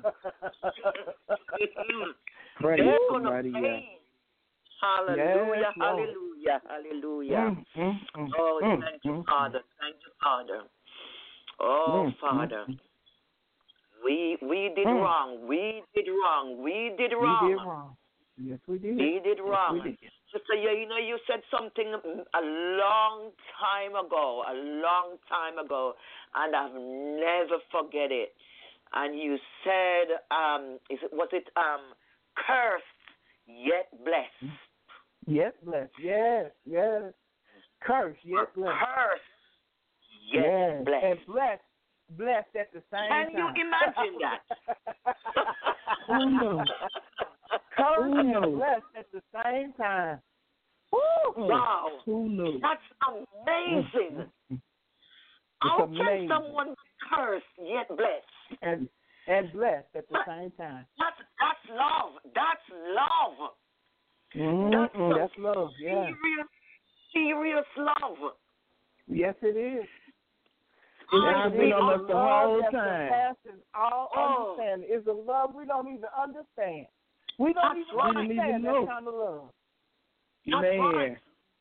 Praise They're going somebody, to y'all. pay. Hallelujah, Yes, Lord. hallelujah, hallelujah. Mm, mm, mm, Oh, mm, thank you, mm, Father. Thank you, Father. Oh, mm, Father. mm, mm. We we did Mm. wrong. We did wrong. We did We wrong. did wrong. Yes, we did. We did Yes, wrong. we did. Sister, you, you know, you said something a long time ago, a long time ago, and I've never forget it. And you said, um, is it was it um, cursed yet blessed? Yes, bless. Yes, yes. Curse, yes, bless. Cursed yet Yes, blessed. and blessed blessed at the same Can time. you imagine that? Who knew? Cursed Who and knew? blessed at the same time. Woo! Wow. Who knew? That's amazing. It's How amazing. can someone be cursed yet blessed? And and blessed at the same time. That's that's love. That's love. Mm-hmm. That's That's, some that's love, yeah. serious, serious love. Yes, it is. It's Yes, been it on is. us the Love whole that time. surpasses all Oh. understanding. It's a love we don't even understand. We don't That's even right. We didn't even understand know. that kind of love. That's Man. right.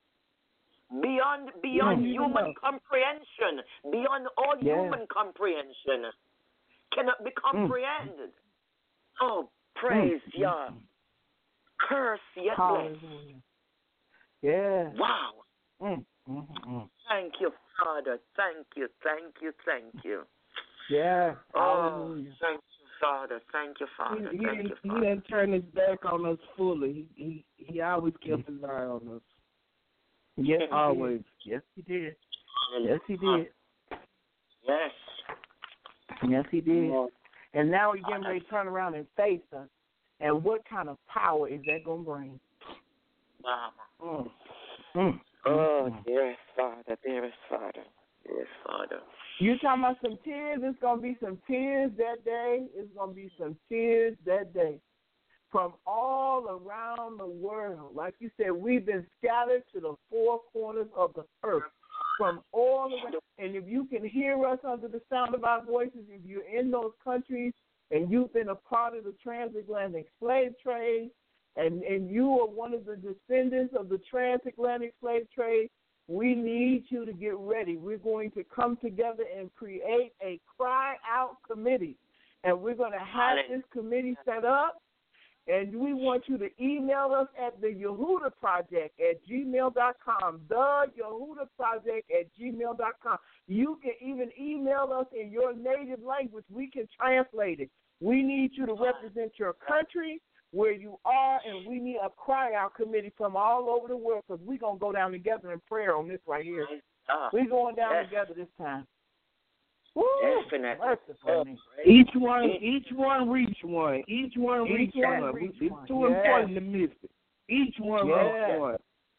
Beyond beyond don't even human know. comprehension, beyond all Yeah. human comprehension, cannot be comprehended. Oh, praise Mm. Yah. Curse yet blessed. Hallelujah. Yeah. Wow. Mm. Mm. Mm. Thank you, Father. Thank you, thank you, thank you. Yeah. Oh, Hallelujah. thank you, Father. Thank you, Father. He, he, Thank didn't, you, he Father. didn't turn his back on us fully. He he, he always kept his eye on us. Yes, he Always. did. Yes, he did. Yes, he did. Yes. Yes, he did. Yes. And now he's getting ready to turn around and face us. And what kind of power is that going to bring? Wow. Mm. Mm. Oh, Mm. dearest Father, dearest Father, dearest Father. You talking about some tears? It's going to be some tears that day. It's going to be some tears that day. From all around the world. Like you said, we've been scattered to the four corners of the earth. From all around. And if you can hear us under the sound of our voices, if you're in those countries and you've been a part of the transatlantic slave trade, and, and you are one of the descendants of the transatlantic slave trade, we need you to get ready. We're going to come together and create a cry out committee. And we're going to have this committee set up. And we want you to email us at the Yehuda Project at gmail dot com, the Yehuda Project at gmail dot com. You can even email us in your native language. We can translate it. We need you to represent your country, where you are, and we need a cry-out committee from all over the world because we're going to go down together in prayer on this right here. We're going down Yes. together this time. Woo! Definitely. Merciful me. Each one, each one reach one. Each one reach Each one one. reach It's one. too Yes. important to miss it. Each one Yes. reach one.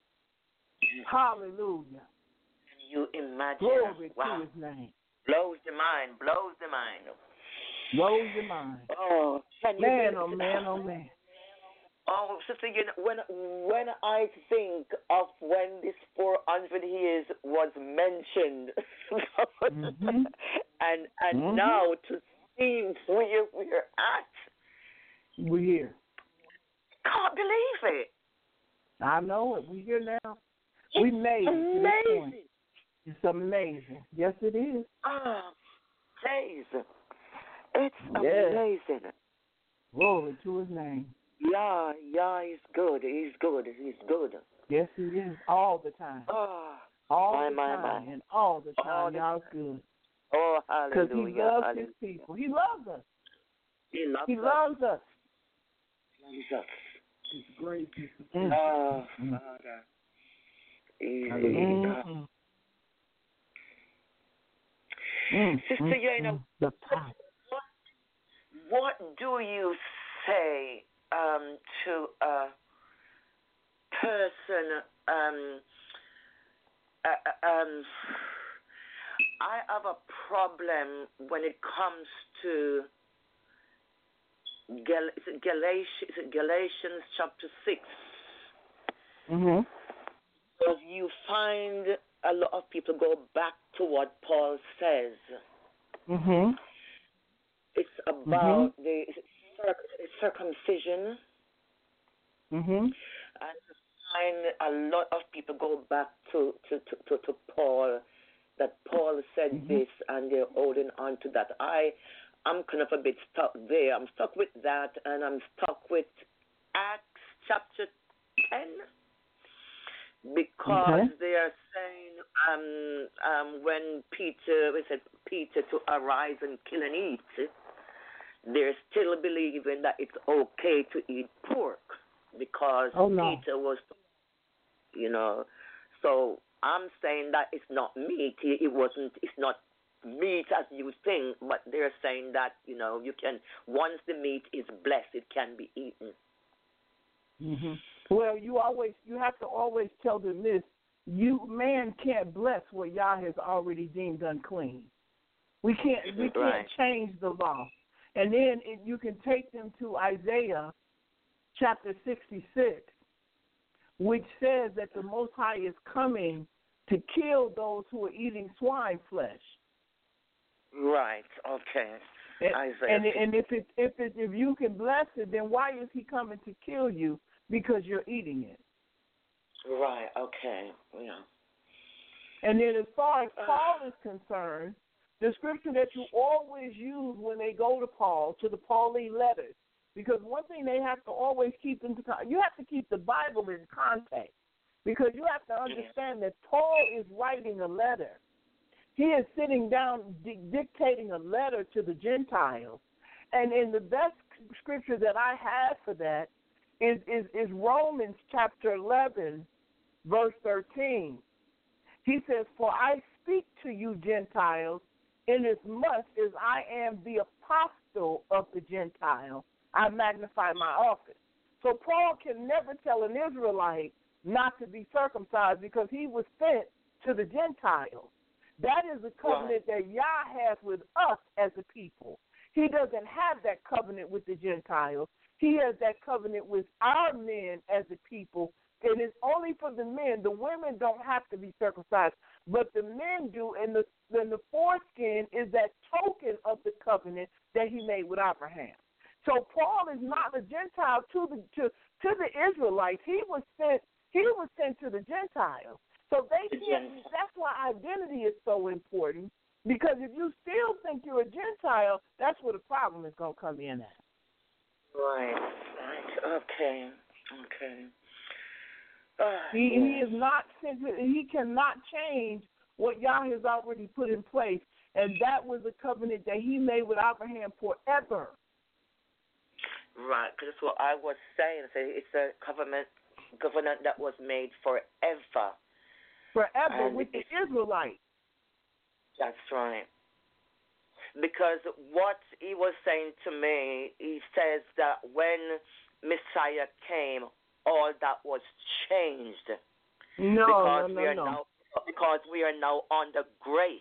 Hallelujah. Can you imagine? Glory Wow. to his name. Blows the mind, blows the mind. Blows your mind. Oh, can you Man, believe- oh man, oh man. Oh, sister, you know, when when I think of when this four hundred years was mentioned, Mhm. and and Mhm. now to see where we're at, We're here. can't believe it. I know it. We're here now. We made it to this point. Amazing. It's amazing. Yes, it is. Ah, days. It's Yes. amazing. Glory to his name. Yeah, yeah, he's good. He's good. He's good. Yes, he is. All the time. Oh, All my, the my, time. my. And all the time. All the Y'all's good. oh, Because hallelujah. he loves hallelujah. his people. He loves us. He loves He us. loves us. Loves us. His grace is Mm. Oh, Mm. Father. Easy. Mm-mm. Mm, Sister mm, Yana, mm. The power. what do you say um, to a person? Um, uh, uh, um, I have a problem when it comes to Gal- is it Galatians, is it Galatians chapter six. Mm-hmm. Because you find a lot of people go back to what Paul says. Mm-hmm. It's about the is it circ- circumcision. Mm-hmm. And you find a lot of people go back to, to, to, to, to Paul, that Paul said Mhm. this, and they're holding on to that. I, I'm kind of a bit stuck there. I'm stuck with that, and I'm stuck with Acts chapter ten, because Okay. they are saying um, um, when Peter, we said Peter to arise and kill and eat, they're still believing that it's okay to eat pork, because Oh, no. Peter was, you know. So I'm saying that it's not meat. It wasn't. It's not meat as you think, but they're saying that, you know, you can, once the meat is blessed, it can be eaten. Mm-hmm. Well, you always, you have to always tell them this: you, man, can't bless what Yah has already deemed unclean. We can't, we can't right. change the law. And then it, you can take them to Isaiah chapter sixty-six, which says that the Most High is coming to kill those who are eating swine flesh. Right. Okay. And, Isaiah. and, and if it, if it, if you can bless it, then why is he coming to kill you? Because you're eating it. Right. Okay. Yeah. And then as far as Paul is concerned, the scripture that you always use when they go to Paul, to the Pauline letters, because one thing they have to always keep into you have to keep the Bible in context, because you have to understand that Paul is writing a letter. He is sitting down di- dictating a letter to the Gentiles, and in the best scripture that I have for that is is, is Romans chapter eleven, verse thirteen. He says, "For I speak to you Gentiles, inasmuch as I am the apostle of the Gentiles, I magnify my office." So Paul can never tell an Israelite not to be circumcised because he was sent to the Gentiles. That is the covenant that Yah has with us as a people. He doesn't have that covenant with the Gentiles. He has that covenant with our men as a people, and it's only for the men. The women don't have to be circumcised, but the men do, and the, and the foreskin is that token of the covenant that he made with Abraham. So Paul is not a Gentile to the to, to the Israelites. He was sent he was sent to the Gentiles. So they can't. That's why identity is so important, because if you still think you're a Gentile, that's where the problem is going to come in at. Right. Right. Okay. Okay. Uh, he yeah. he is not sent. He cannot change what Yah has already put in place, and that was a covenant that he made with Abraham forever. Right, because that's what I was saying. It's a covenant, covenant that was made forever. Forever and with the Israelites. That's right. Because what he was saying to me, he says that when Messiah came, all that was changed. No, because no, no, we are no. Now, because we are now under grace.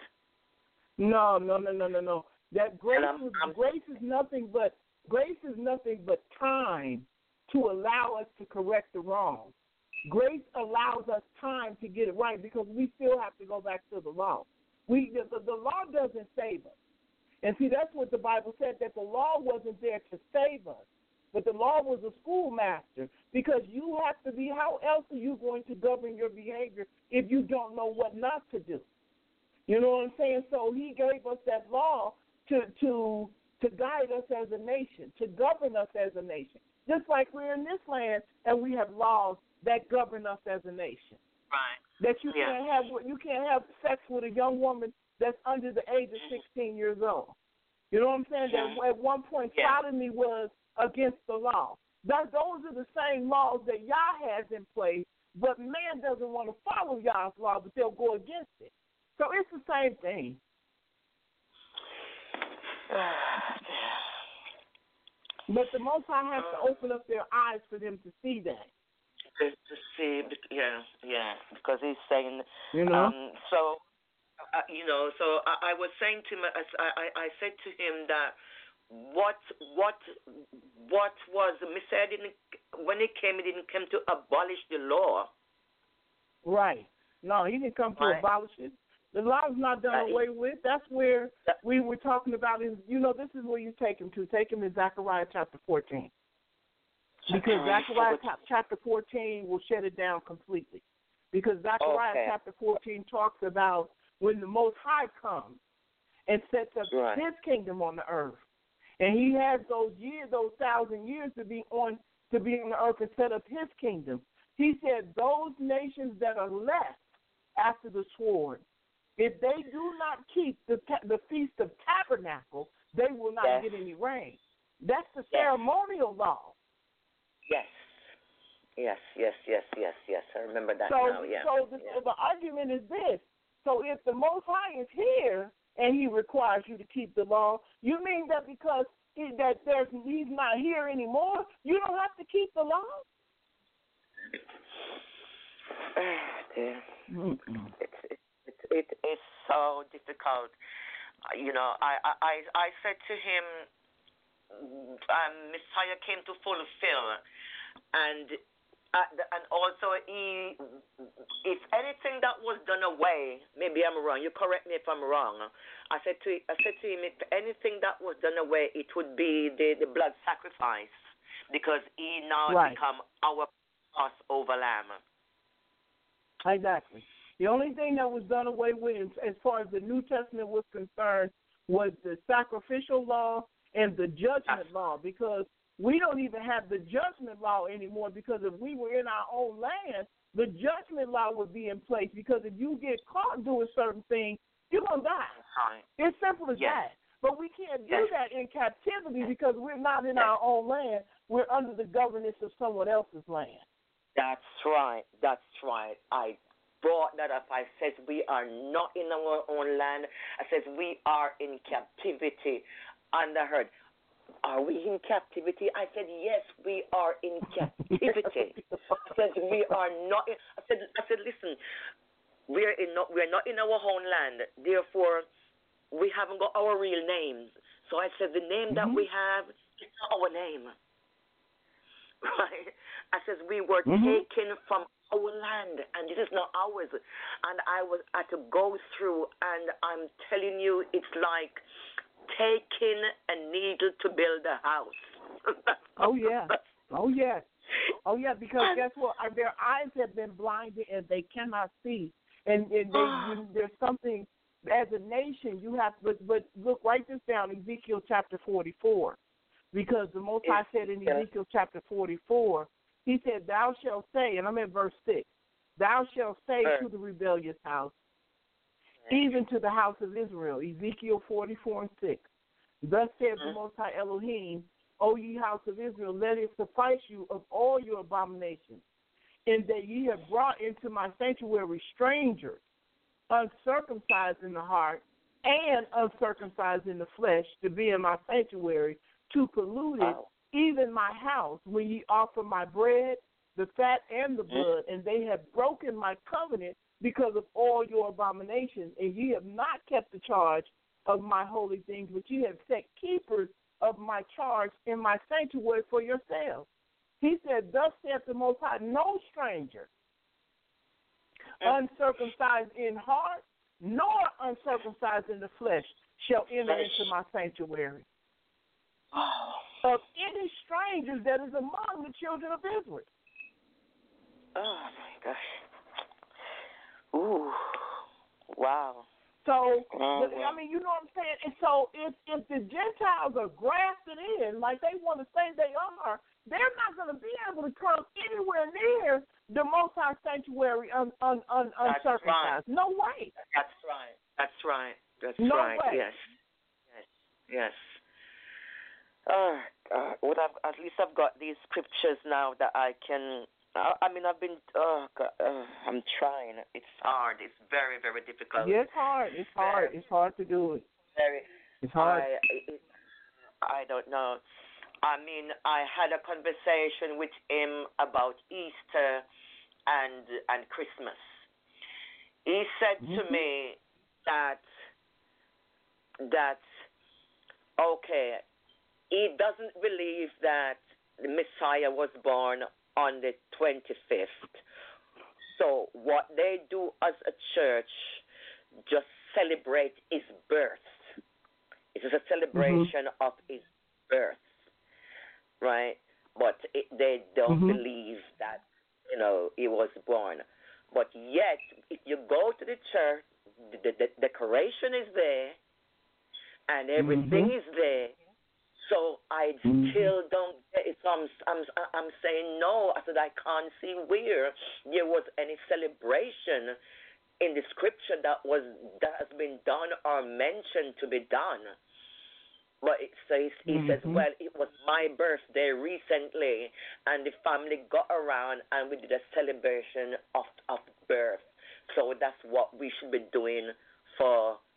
No, no, no, no, no, no. That grace I'm, is I'm, grace is nothing but grace is nothing but time to allow us to correct the wrong. Grace allows us time to get it right, because we still have to go back to the law. We the, the, the law doesn't save us. And see, that's what the Bible said, that the law wasn't there to save us, but the law was a schoolmaster, because you have to be, how else are you going to govern your behavior if you don't know what not to do? You know what I'm saying? So he gave us that law to to to guide us as a nation, to govern us as a nation. Just like we're in this land and we have laws that govern us as a nation. right. That you Yeah. can't have you can't have sex with a young woman that's under the age of sixteen years old. You know what I'm saying? That at one point Yeah. sodomy was against the law. That those are the same laws that Yah has in place, but man doesn't want to follow Yah's law, but they'll go against it. So it's the same thing. But the Most High has to open up their eyes for them to see that. To, to see, yeah, yeah, because he's saying, You know? um, so, uh, you know, so I, I was saying to him, I, I, I said to him that what, what, what was, Messiah didn't, when he came, he didn't come to abolish the law. Right. No, he didn't come to Right. abolish it. The law is not done Right. away with. That's where we were talking about is, you know, this is where you take him to. Take him to Zechariah chapter fourteen. Because Zechariah chapter fourteen will shut it down completely. Because Zechariah Okay. chapter fourteen talks about when the Most High comes and sets up Right. his kingdom on the earth. And he has those years, those thousand years to be on to be on the earth and set up his kingdom. He said those nations that are left after the sword, if they do not keep the the Feast of Tabernacles, they will not Yes. get any rain. That's the Yes. ceremonial law. Yes. Yes, yes, yes, yes, yes. I remember that So, now, yeah. so the, yeah. the argument is this. So if the Most High is here and he requires you to keep the law? You mean that because he, that there's he's not here anymore, you don't have to keep the law? Yeah. It's it, it, it is so difficult. You know, I I I said to him, um, Messiah came to fulfill, and uh, and also he, if anything that was done away, maybe I'm wrong. You correct me if I'm wrong. I said to I said to him, if anything that was done away, it would be the, the blood sacrifice, because he now right. become our Passover lamb. Exactly. The only thing that was done away with, as far as the New Testament was concerned, was the sacrificial law and the judgment law, because we don't even have the judgment law anymore, because if we were in our own land, the judgment law would be in place, because if you get caught doing certain things, you're going to die. It's simple as yes. that. But we can't do yes. that in captivity because we're not in yes. our own land. We're under the governance of someone else's land. That's right. That's right. I brought that up. I said we are not in our own land. I said we are in captivity. And I heard, are we in captivity? I said, yes, we are in captivity. I said, we are not. In, I said, I said, listen, we're in not, we're not in our own land. Therefore, we haven't got our real names. So I said, the name mm-hmm. that we have is not our name. Right? I said, we were mm-hmm. taken from our land, and this is not ours. And I was had to go through, and I'm telling you, it's like taking a needle to build a house. Oh, yeah. Oh, yeah. Oh, yeah, because guess what? Their eyes have been blinded, and they cannot see. And, and they, you, there's something, as a nation, you have, but, but look, write this down, Ezekiel chapter forty-four. Because the Most High said in Ezekiel chapter forty-four, he said, thou shalt say, and I'm in verse six, thou shalt say to the rebellious house, even to the house of Israel, Ezekiel forty-four and six, thus saith the Most High Elohim, O ye house of Israel, let it suffice you of all your abominations, in that ye have brought into my sanctuary strangers, uncircumcised in the heart, and uncircumcised in the flesh, to be in my sanctuary, to pollute it, even my house, when ye offer my bread, the fat, and the blood, and they have broken my covenant because of all your abominations, and ye have not kept the charge of my holy things, but ye have set keepers of my charge in my sanctuary for yourselves. He said, thus saith the Most High, no stranger, uncircumcised in heart, nor uncircumcised in the flesh, shall enter into my sanctuary. Of any strangers that is among the children of Israel. Oh, my gosh. Ooh. Wow. So, oh, I mean, you know what I'm saying? And so if, if the Gentiles are grafted in, like they want to say they are, they're not going to be able to come anywhere near the Most High sanctuary un, un, un, uncircumcised. Right. No way. That's right. That's right. That's no right. Way. Yes. Yes. Yes. Oh, God. Well, I've, at least I've got these scriptures now that I can. I, I mean, I've been. Oh, God, uh, I'm trying. It's hard. It's very, very difficult. Yeah, it's hard. It's hard. Very, it's hard to do it. Very. It's hard. I, it, I don't know. I mean, I had a conversation with him about Easter and and Christmas. He said mm-hmm. to me that that okay. He doesn't believe that the Messiah was born on the twenty-fifth. So what they do as a church, just celebrate his birth. It is a celebration mm-hmm. of his birth, right? But it, they don't mm-hmm. believe that, you know, he was born. But yet, if you go to the church, the, the, the decoration is there, and everything mm-hmm. is there. So I mm-hmm. still don't get it. So I'm, I'm, I'm saying no. I said I can't see where there was any celebration in the scripture that was that has been done or mentioned to be done. But it says he mm-hmm. says, well, it was my birthday recently, and the family got around and we did a celebration of of birth. So that's what we should be doing for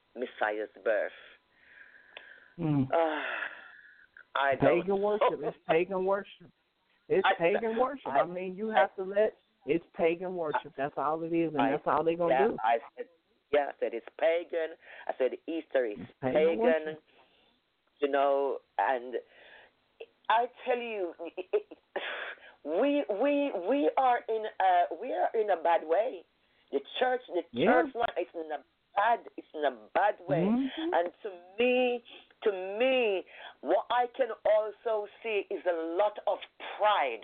Messiah's birth. Mm. Uh, I pagan don't worship. It's pagan worship. It's I, pagan worship. I, I mean, you have to let. It's pagan worship. That's all it is, and I, that's all they're gonna yeah, do. I said, yeah, I said it's pagan. I said Easter is It's pagan. pagan you know, and I tell you, it, it, we we we are in a we are in a bad way. The church, the Yeah. church one, it's in a bad, it's in a bad way. Mm-hmm. And to me, to me, what I can also see is a lot of pride.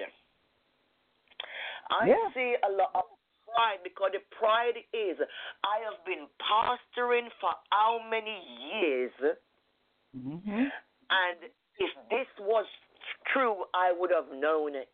I Yeah. see a lot of pride because the pride is I have been pastoring for how many years, Mm-hmm. and if this was true, I would have known it.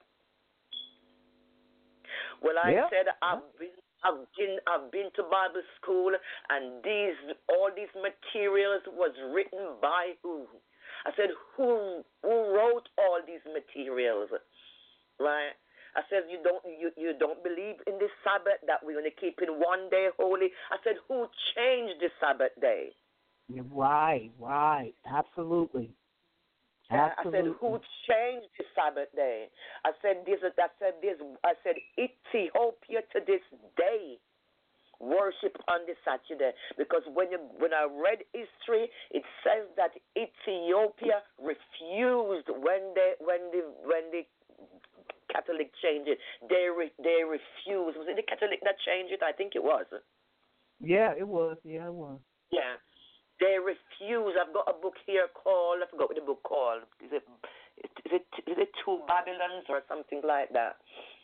Well, I Yeah. said I've been, I've been, I've been to Bible school, and these, all these materials was written by who? I said, who, who wrote all these materials? Right? I said, you don't, you, you don't believe in this Sabbath that we're going to keep in one day holy? I said, who changed the Sabbath day? Right, right, absolutely. I Absolutely. said, who changed the Sabbath day? I said this. I said this. I said Ethiopia to this day worship on the Saturday, because when you when I read history, it says that Ethiopia refused when they when the when the Catholic changed it. They re, they refused. Was it the Catholic that changed it? I think it was. Yeah, it was. Yeah, it was. Yeah. They refuse. I've got a book here called, I forgot what the book called. Is it, is it, is it Two Babylons or something like that?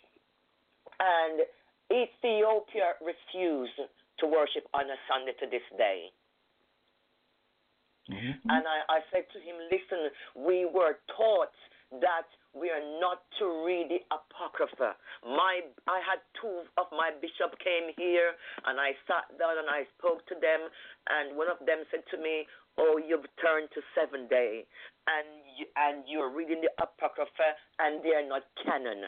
And Ethiopia refused to worship on a Sunday to this day. Mm-hmm. And I, I said to him, listen, we were taught that we are not to read the Apocrypha. My, I had two of my bishop came here, and I sat down and I spoke to them, and one of them said to me, oh, you've turned to seven day, and you, and you're reading the Apocrypha, and they are not canon.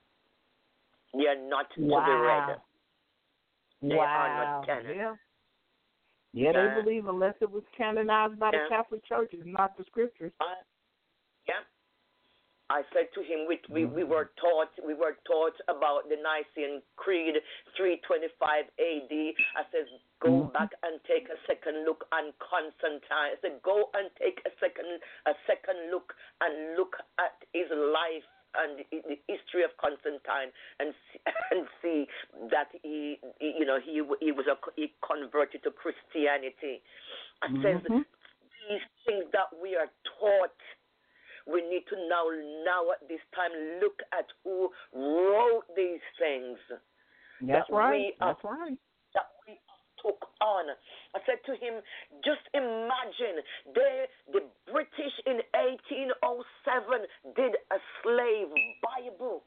They are not wow. to be read. They wow. are not canon. Yeah. Yeah, Yeah. they believe unless it was canonized by Yeah. the Catholic Church, it's not the scriptures. Uh, yeah. I said to him, we, we we were taught we were taught about the Nicene Creed, three twenty-five A D. I said, go Mm-hmm. back and take a second look on Constantine. I said, go and take a second a second look and look at his life and the, the history of Constantine, and see, and see that he, he you know he he was a, he converted to Christianity. I Mm-hmm. said, these things that we are taught, we need to now, now at this time, look at who wrote these things. That's that right. We That's are, right. that we took on. I said to him, just imagine, they, the British in eighteen oh seven did a slave Bible.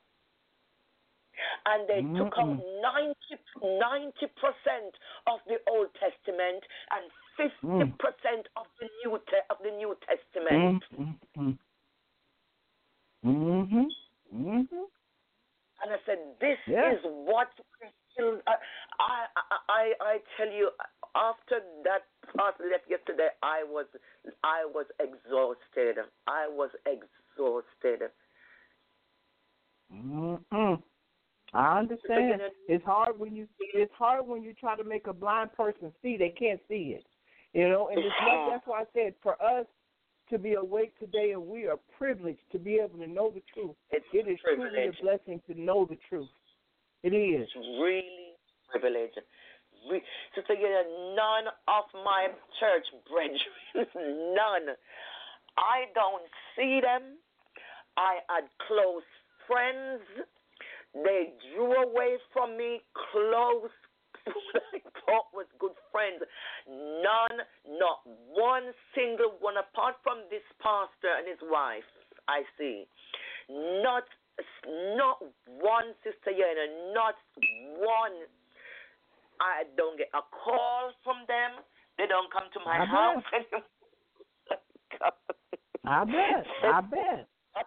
And they Mm-mm. took out ninety percent of the Old Testament and fifty percent mm. of the New te- of the New Testament. Mm-hmm. Mm-hmm. Mm-hmm. And I said, this yeah. is what we still. I, I, I, I tell you, after that pastor left yesterday, I was, I was exhausted. I was exhausted. Mm-mm. I understand. It's hard when you. It's hard when you try to make a blind person see. They can't see it. You know, and it's not, that's why I said for us to be awake today, and we are privileged to be able to know the truth. It's it is privilege. truly a blessing to know the truth. It is. It's really privilege. Re- so, so you know, none of my church brethren, none. I don't see them. I had close friends. They drew away from me, close, I thought was good friends. None, not one single one, apart from this pastor and his wife, I see. Not, not one, Sister Yana, not one. I don't get a call from them. They don't come to my I house bet. anymore. I bet. I bet.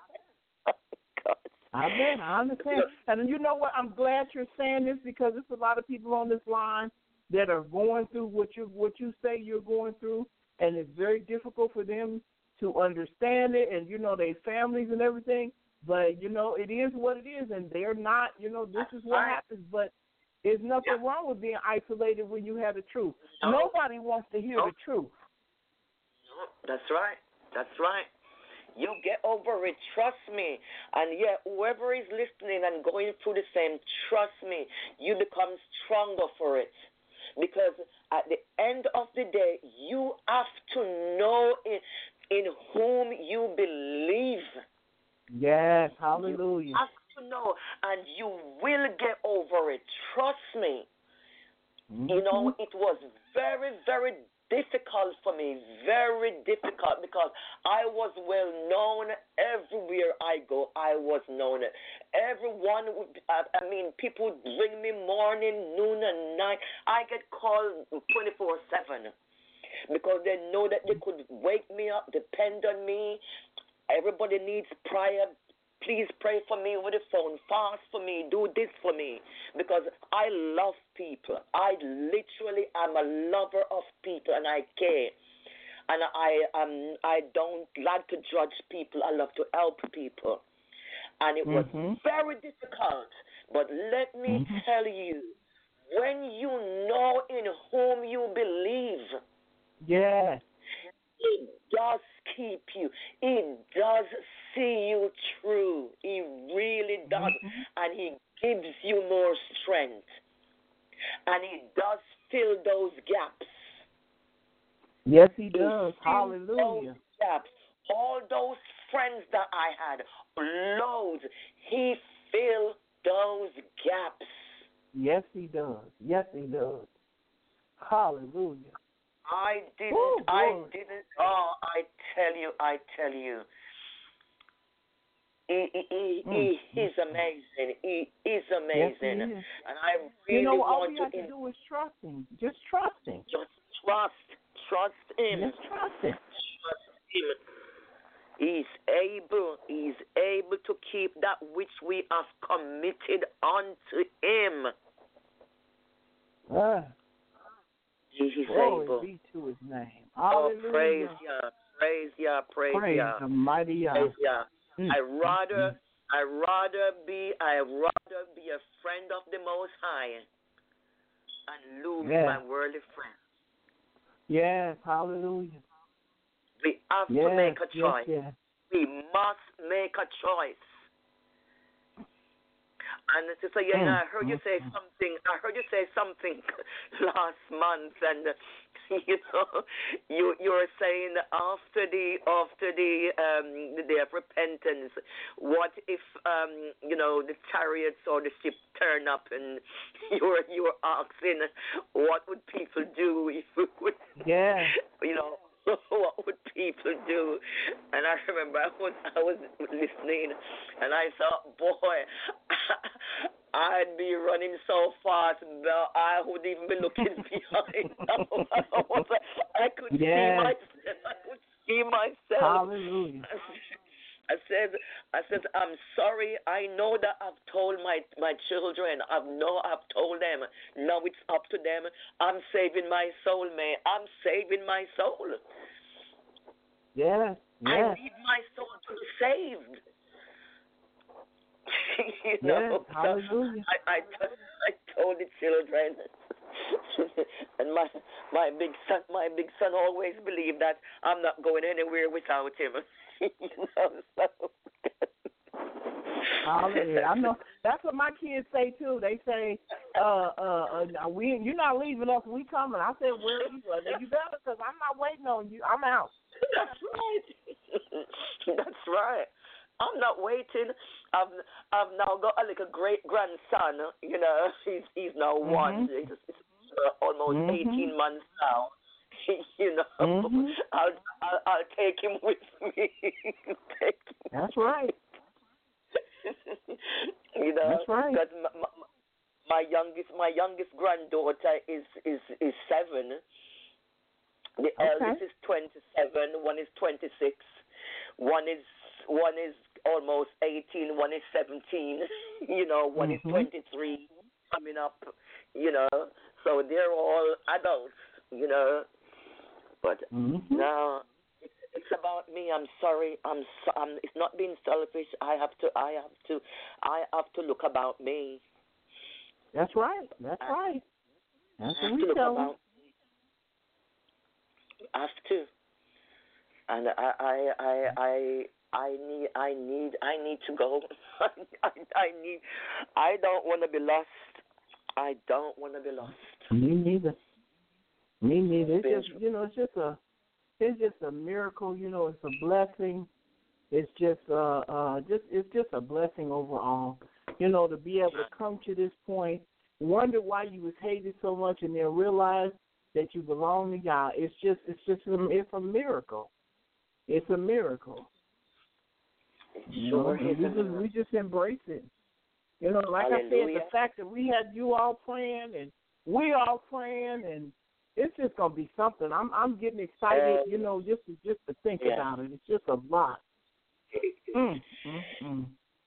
I bet. I understand. And you know what? I'm glad you're saying this, because there's a lot of people on this line that are going through what you what you say you're going through, and it's very difficult for them to understand it, and you know their families and everything. But you know it is what it is, and they're not. You know this is what happens. But there's nothing Yeah. wrong with being isolated when you have the truth. No. Nobody wants to hear No. the truth. No, that's right. That's right. You get over it, trust me. And yeah, whoever is listening and going through the same, trust me, you become stronger for it. Because at the end of the day, you have to know in, in whom you believe. Yes, hallelujah. You have to know, and you will get over it. Trust me. Mm-hmm. You know, it was very, very difficult for me, very difficult, because I was well known everywhere I go. I was known. Everyone, I, I mean, people would ring me morning, noon, and night. I get called twenty-four seven because they know that they could wake me up, depend on me. Everybody needs prayer. Please pray for me over the phone. Fast for me. Do this for me. Because I love people. I literally am a lover of people, and I care. And I um I don't like to judge people. I love to help people. And it was mm-hmm. very difficult. But let me mm-hmm. tell you, when you know in whom you believe, yes, He does keep you. He does see you through. He really does. Mm-hmm. And He gives you more strength. And He does fill those gaps. Yes, He He does. fills Hallelujah. those gaps. All those friends that I had, loads, He filled those gaps. Yes, He does. Yes, He does. Hallelujah. I didn't, Ooh, I Lord. didn't, oh, I tell you, I tell you. He, he, he, Mm. he is amazing. He is amazing. Yes, he is. And I really You know, all want we to have to in, do is trust Him. Just trust Him. just trust, trust Him. Just trust Him. Trust Him. He's able, He's able to keep that which we have committed unto Him. Ah, He is glory able. be to His name. Oh, Hallelujah. praise Yah, praise Yah, praise, Praise Yah. the mighty Yah. Praise Yah. Mm. I rather, I rather be, I rather be a friend of the Most High and lose Yeah. my worldly friends. Yes, hallelujah. We have Yes, to make a yes, choice. yes. We must make a choice. And Sister Yana, Mm, I heard you mm, say mm. something. I heard you say something last month, and you know, you you were saying after the after the um the day of repentance, what if um you know the chariots or the ship turn up, and you were you were asking what would people do if we would, Yeah. you know. What would people do? And I remember I was I was listening, and I thought, boy, I'd be running so fast, but I would even be looking behind. I, was, I could Yes. see myself. I could see myself. Hallelujah. I said, I said, I'm sorry. I know that I've told my my children. I know I've told them. Now it's up to them. I'm saving my soul, man. I'm saving my soul. Yes. I Yes. need my soul to be saved. you Yes. know, Hallelujah. so I, I, I told the children, and my my big son, my big son always believed that I'm not going anywhere without him. you know, so. Hallelujah. I know that's what my kids say too. They say, uh, uh, uh we you're not leaving us, we coming. I said, well, you, uh, you better, because I'm not waiting on you. I'm out. That's right. That's right. I'm not waiting. I've I've now got a little great grandson. You know, he's he's now Mm-hmm. one. He's, he's uh, almost Mm-hmm. eighteen months now. you know, Mm-hmm. I'll, I'll I'll take him with me. take him. That's right. you know, That's right. because my, my, my youngest my youngest granddaughter is is is seven. The Okay. eldest is twenty-seven. One is twenty-six. One is one is almost eighteen. One is seventeen. You know, one Mm-hmm. is twenty-three. Coming up. You know, so they're all adults, you know. But Mm-hmm. now it's about me. I'm sorry. I'm, so, I'm. It's not being selfish. I have to. I have to. I have to look about me. That's right. That's right. That's I have what to we look tell them. about. I have to. And I, I, I, I, I need, I need, I need to go. I, I need. I don't want to be lost. I don't want to be lost. Me neither. Me neither. It's It's just, you know, it's just a, it's just a miracle. You know, it's a blessing. It's just, uh, uh, just, it's just a blessing overall. You know, to be able to come to this point, wonder why you was hated so much, and then realize that you belong to God. It's just, it's just, a, it's a miracle. It's a miracle. You know, Sure and is we a just, miracle. we just embrace it. You know, like I said, Hallelujah. the fact that we had you all praying and we all praying, and it's just gonna be something. I'm, I'm getting excited. Uh, you know, just to, just to think yeah. about it. It's just a lot. Mm, mm, mm.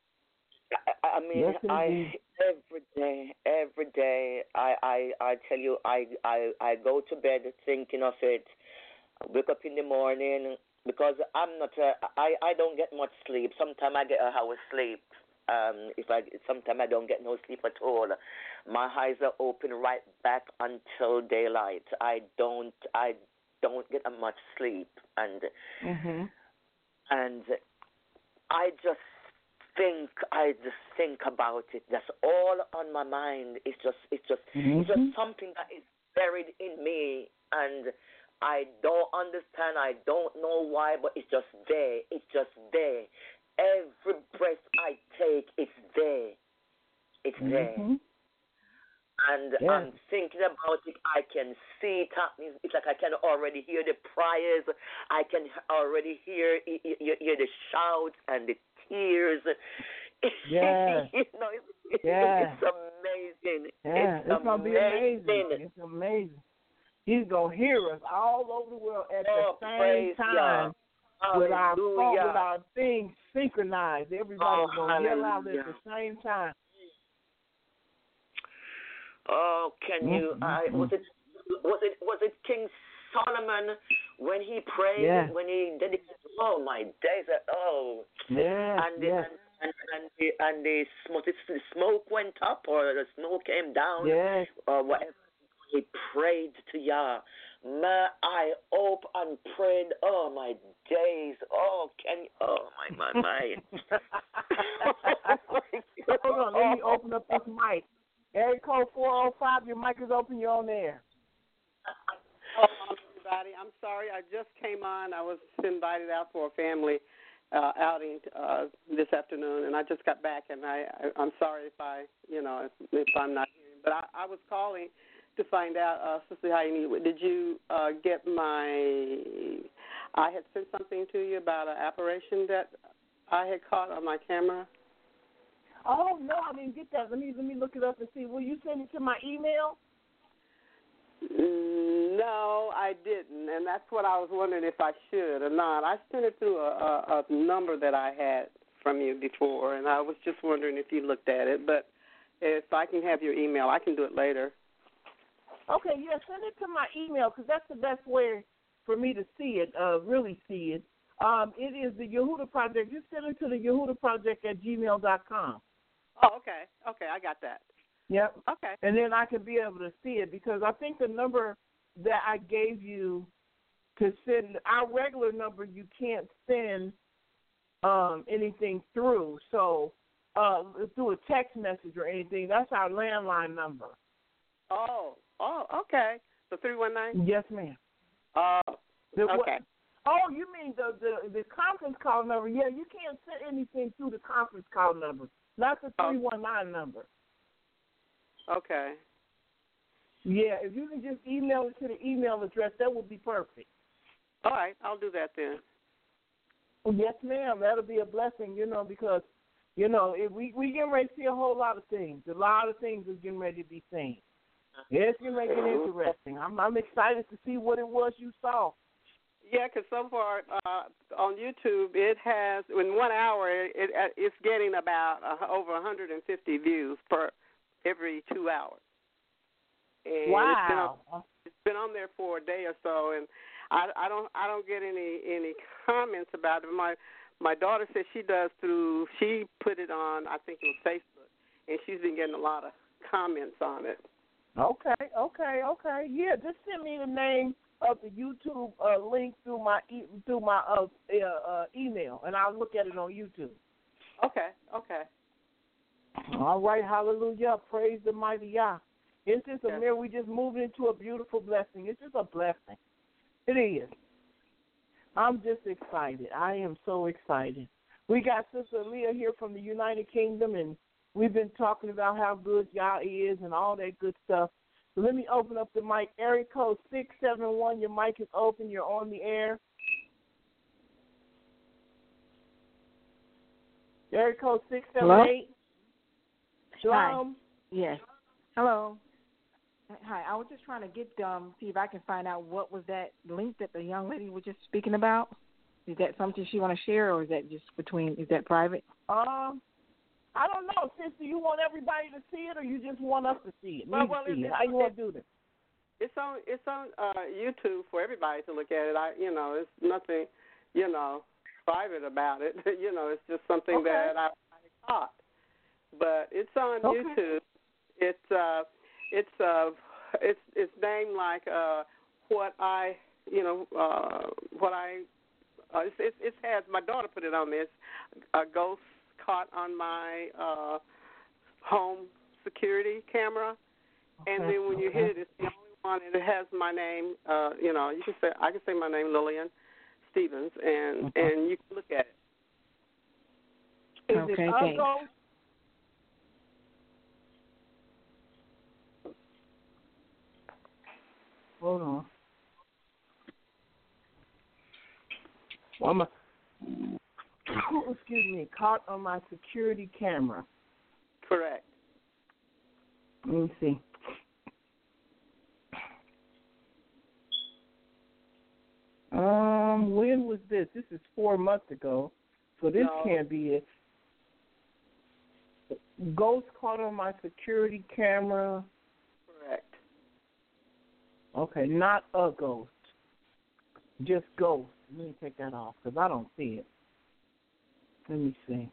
I, I mean, Yes, I indeed. every day, every day, I, I, I tell you, I, I, I go to bed thinking of it. I wake up in the morning because I'm not. A, I, I don't get much sleep. Sometimes I get a hour sleep. Um, if I sometimes I don't get no sleep at all. My eyes are open right back until daylight. I don't. I don't get much sleep, and Mhm. and I just think. I just think about it. That's all on my mind. It's just. It's just. Mhm. It's just something that is buried in me, and I don't understand. I don't know why, but it's just there. It's just there. Every breath I take, it's there. It's there. Mhm. And Yes. I'm thinking about it. I can see it happening. It's like I can already hear the prayers. I can already hear, hear, hear the shouts and the tears. Yeah. you know, it's, Yeah. it's amazing. Yeah, it's, it's gonna be amazing. amazing. It's amazing. He's gonna hear us all over the world at Oh, the same praise time God. with our phone, Hallelujah. with our things synchronized. Everybody's Oh, gonna yell out at hallelujah. the same time. Oh, can you? I was it was it was it King Solomon when he prayed, Yeah. when he dedicated? Oh my days! Oh, Yes, and the, yes, and and the, and the smoke, the smoke went up or the smoke came down yes. or whatever. He prayed to Yah. My I up and prayed. Oh my days! Oh, can you? Oh my my my! Hold on, let me open up this mic. Area code four oh five, your mic is open, you're on air. Hello, everybody. I'm sorry, I just came on. I was invited out for a family uh, outing uh, this afternoon, and I just got back, and I, I, I'm sorry if I, you know, if, if I'm not hearing. But I, I was calling to find out, uh, Sister Heidi, did you uh, get my, I had sent something to you about an apparition that I had caught on my camera. Oh no, I didn't get that. Let me let me look it up and see. Will you send it to my email? No, I didn't, and that's what I was wondering if I should or not. I sent it through a, a, a number that I had from you before, and I was just wondering if you looked at it. But if I can have your email, I can do it later. Okay, yeah, send it to my email because that's the best way for me to see it, uh, really see it. Um, it is the Yehuda Project. Just send it to the Yehuda Project at gmail dot com. Oh, okay. Okay, I got that. Yep. Okay. And then I can be able to see it because I think the number that I gave you to send, our regular number, you can't send um, anything through. So uh, through a text message or anything, that's our landline number. Oh, oh, okay. The three one nine? Yes, ma'am. Oh, The, okay. Oh, you mean the, the the conference call number? Yeah, you can't send anything through the conference call number, not the three one nine number. Okay. Yeah, if you can just email it to the email address, that would be perfect. All right, I'll do that then. Yes, ma'am. That'll be a blessing, you know, because, you know, if we we getting ready to see a whole lot of things. A lot of things are getting ready to be seen. Yeah, it's getting ready to get interesting. I'm I'm excited to see what it was you saw. Yeah, because so far uh, on YouTube, it has, in one hour, it, it it's getting about uh, over one hundred fifty views per every two hours. and wow. it's been on, it's been on there for a day or so, and I, I don't I don't get any any comments about it. My my daughter says she does through she put it on I think it was Facebook, and she's been getting a lot of comments on it. Okay, okay, okay. Yeah, just send me the name of the YouTube uh, link through my e- through my uh, uh, uh, email, and I'll look at it on YouTube. Okay, okay. All right, hallelujah. Praise the mighty Yah. It's just a Yes. mirror. We just moved into a beautiful blessing. It's just a blessing. It is. I'm just excited. I am so excited. We got Sister Leah here from the United Kingdom, and we've been talking about how good Yah is and all that good stuff. So let me open up the mic. Area code six seven one. Your mic is open. You're on the air. Area code six seven eight. Shalom. Yes. Hello. Hi. I was just trying to get um see if I can find out what was that link that the young lady was just speaking about. Is that something she want to share, or is that just between? Is that private? Um, I don't know, sister. You want everybody to see it, or you just want us to see it? Me Well, to well, see it's, it. How you want to do this? It's on it's on uh, YouTube for everybody to look at it. I you know it's nothing you know private about it. you know it's just something Okay. that I, I taught. But it's on Okay. YouTube. It's uh it's uh it's it's named like uh what I you know uh what I uh, it's, it's it has my daughter put it on this a ghost caught on my uh home security camera, Okay. and then when you Okay. hit it, it's the only one, and it has my name. Uh, you know, you can say I can say my name, Lillian Stevens, and Okay. and you can look at it. Is Okay, it thanks. Uncle? Hold on. Well, my, excuse me, caught on my security camera. Correct. Let me see. Um, when was this? This is four months ago, so this No. can't be it. Ghost caught on my security camera. Correct. Okay, not a ghost, just ghost. Let me take that off because I don't see it. Let me see.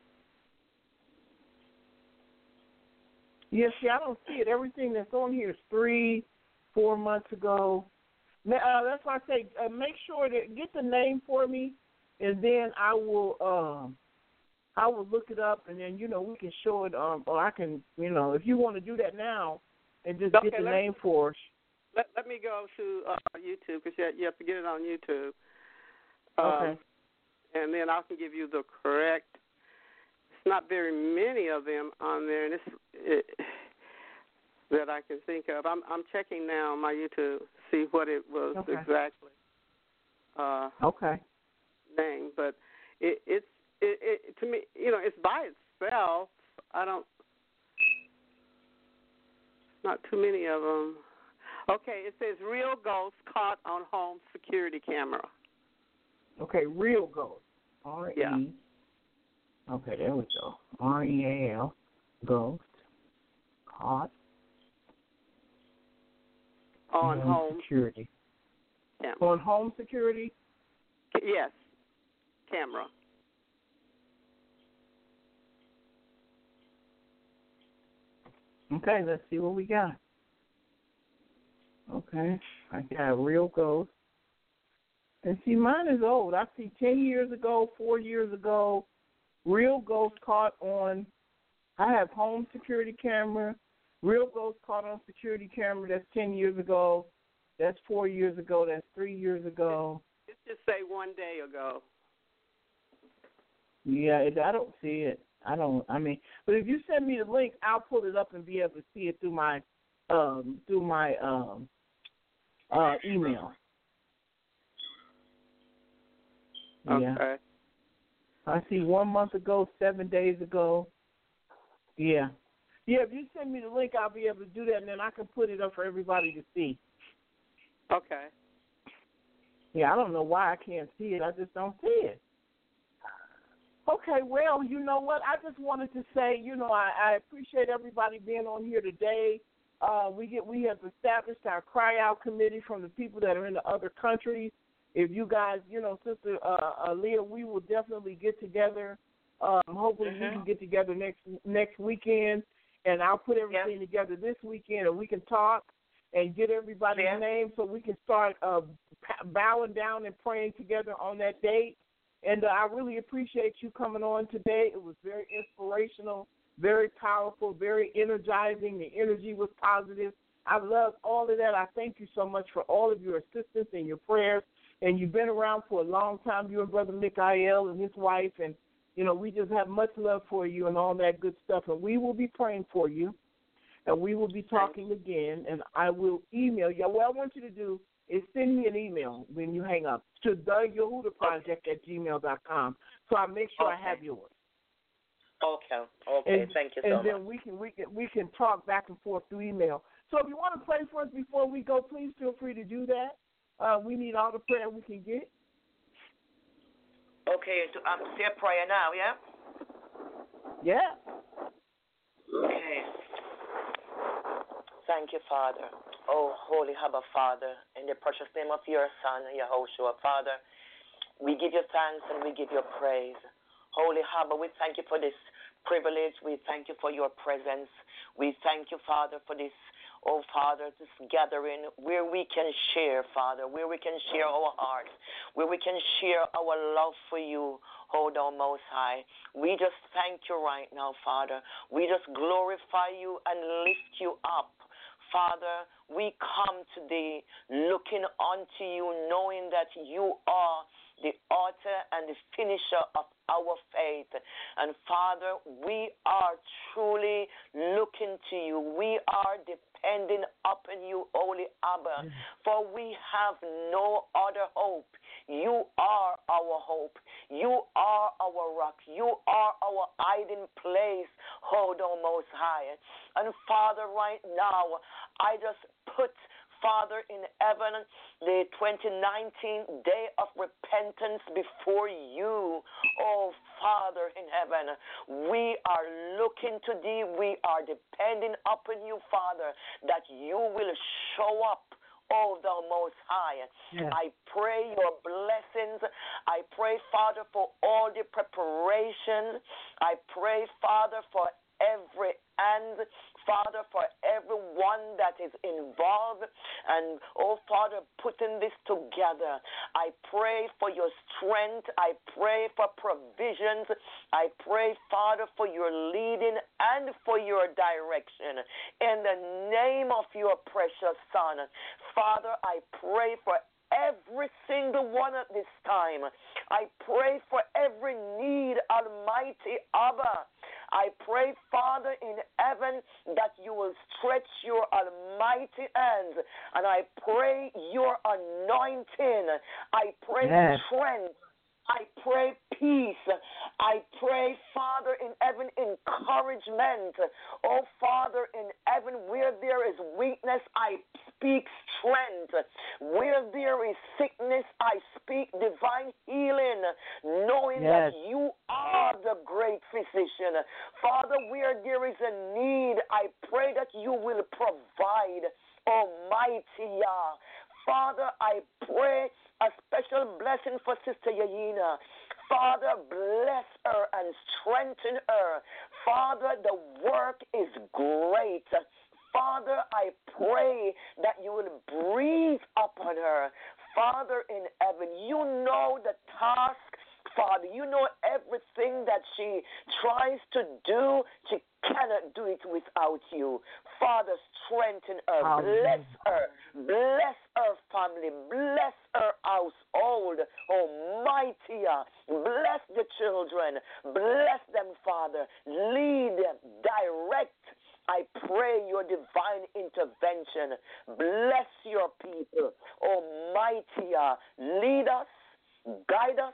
Yeah, see, I don't see it. Everything that's on here is three, four months ago. Now, uh, that's why I say uh, make sure to get the name for me, and then I will um, I will look it up, and then you know we can show it. Um, or I can, you know, if you want to do that now, and just Okay, get the let name for us. Let Let me go to uh, YouTube because you, you have to get it on YouTube. Um, Okay. And then I can give you the correct. It's not very many of them on there, and it's it, that I can think of. I'm I'm checking now on my YouTube to see what it was Okay. exactly. Uh, Okay. name, but it, it's it, it to me, you know, it's by itself. I don't, not too many of them. Okay, it says real ghost caught on home security camera. Okay, real ghost. R E. Yeah. Okay, there we go. R E A L, ghost, caught On home security. camera. On home security. Yes, camera. Okay, let's see what we got. Okay, I got a real ghost. And see, mine is old. I see ten years ago, four years ago, real ghost caught on. I have home security camera. Real ghost caught on security camera. That's ten years ago. That's four years ago. That's three years ago. Let's just say one day ago. Yeah, it, I don't see it. I don't. I mean, but if you send me the link, I'll pull it up and be able to see it through my um through my um uh email. Yeah. Okay. I see one month ago, seven days ago. Yeah. Yeah, if you send me the link, I'll be able to do that, and then I can put it up for everybody to see. Okay. Yeah, I don't know why I can't see it. I just don't see it. Okay, well, you know what? I just wanted to say, you know, I, I appreciate everybody being on here today. Uh, we get we have established our cry out committee from the people that are in the other countries. If you guys, you know, Sister uh, Aaliyah, we will definitely get together. Um, hopefully mm-hmm. we can get together next next weekend, and I'll put everything yeah. together this weekend, and we can talk and get everybody's yeah. name so we can start uh, bowing down and praying together on that date. And uh, I really appreciate you coming on today. It was very inspirational, very powerful, very energizing. The energy was positive. I love all of that. I thank you so much for all of your assistance and your prayers. And you've been around for a long time, you and Brother Mikael and his wife. And, you know, we just have much love for you and all that good stuff. And we will be praying for you. And we will be talking again. And I will email you. What I want you to do is send me an email when you hang up to the Yehuda Project at gmail dot com. So I make sure okay. I have yours. Okay. Okay. And, Thank you so and then much. we can we can we can talk back and forth through email. So if you want to pray for us before we go, please feel free to do that. Uh, we need all the prayer we can get. Okay. To um, say a prayer now, yeah. Yeah. Okay. Thank you, Father. Oh, Holy Abba, Father, in the precious name of your Son, Yahushua, Father, we give you thanks and we give you praise. Holy Abba, we thank you for this privilege. We thank you for your presence. We thank you, Father, for this, oh, Father, this gathering where we can share, Father, where we can share our hearts, where we can share our love for you, oh, thou Most High. We just thank you right now, Father. We just glorify you and lift you up. Father, we come today looking unto you, knowing that you are the author and the finisher of our faith. And Father, we are truly looking to you. We are depending upon you, Holy Abba, for we have no other hope. You are our hope. You are our rock. You are our hiding place, oh, thou Most High. And Father, right now, I just put, Father in heaven, the twenty nineteen day of repentance before you. Oh, Father in heaven, we are looking to thee. We are depending upon you, Father, that you will show up, oh, thou Most High. Yeah. I pray your blessings. I pray, Father, for all the preparation. I pray, Father, for every and Father, for everyone that is involved and, oh, Father, putting this together. I pray for your strength. I pray for provisions. I pray, Father, for your leading and for your direction. In the name of your precious Son, Father, I pray for every single one at this time. I pray for every need, Almighty Abba. I pray, Father in heaven, that you will stretch your almighty hands, and I pray your anointing. I pray yes. strength. I pray peace. I pray, Father in heaven, encouragement. Oh, Father in heaven, where there is weakness, I speak strength. Where there is sickness, I speak divine healing, knowing yes. that you are the great physician. Father, where there is a need, I pray that you will provide, Almighty Yah. Father, I pray a special blessing for Sister Yayina. Father, bless her and strengthen her. Father, the work is great. Father, I pray that you will breathe upon her. Father in heaven, you know the task. Father, you know everything that she tries to do. She cannot do it without you. Father, strengthen her. Amen. Bless her. Bless her family. Bless her household. Almighty, bless the children. Bless them, Father. Lead them. Direct. I pray your divine intervention. Bless your people. Almighty, lead us. Guide us.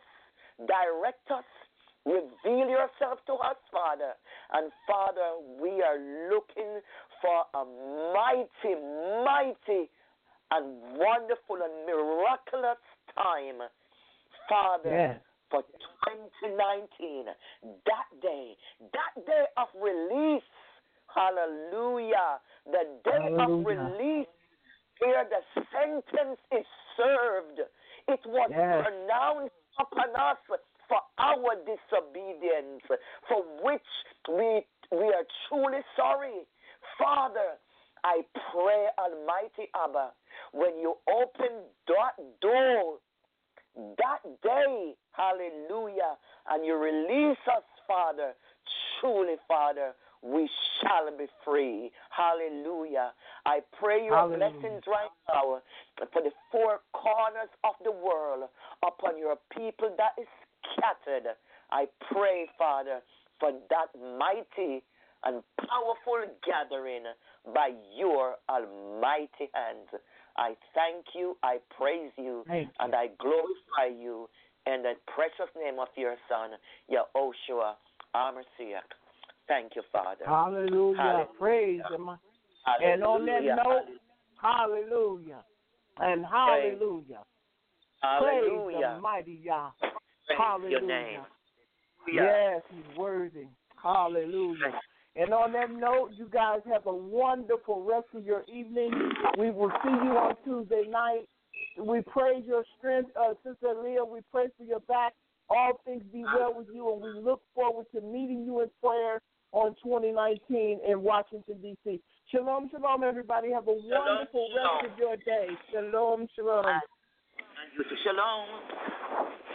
Direct us, reveal yourself to us, Father. And Father, we are looking for a mighty, mighty, and wonderful and miraculous time, Father, yes. for twenty nineteen. That day, that day of release, Hallelujah. The day Hallelujah. of release where the sentence is served. It was Yes. pronounced upon us for our disobedience, for which we we are truly sorry. Father, I pray, Almighty Abba, when you open that door that day, hallelujah, and you release us, Father, truly, Father, we shall be free. Hallelujah. I pray your Hallelujah. blessings right now for the four corners of the world upon your people that is scattered. I pray, Father, for that mighty and powerful gathering by your almighty hand. I thank you, I praise you, Thank and I glorify you in the precious name of your Son, Yahushua HaMashiach. Thank you, Father. Hallelujah. Hallelujah. Praise Him. And on that Hallelujah. note, hallelujah. And hallelujah. Praise Hallelujah. the mighty Yah. Praise Hallelujah. your name. Yes, He's worthy. Hallelujah. And on that note, you guys have a wonderful rest of your evening. We will see you on Tuesday night. We praise your strength, uh, Sister Leah. We pray for your back. All things be well with you, and we look forward to meeting you in prayer on twenty nineteen in Washington, D C Shalom, shalom, everybody. Have a wonderful shalom. rest of your day. Shalom, shalom. And you too. Shalom.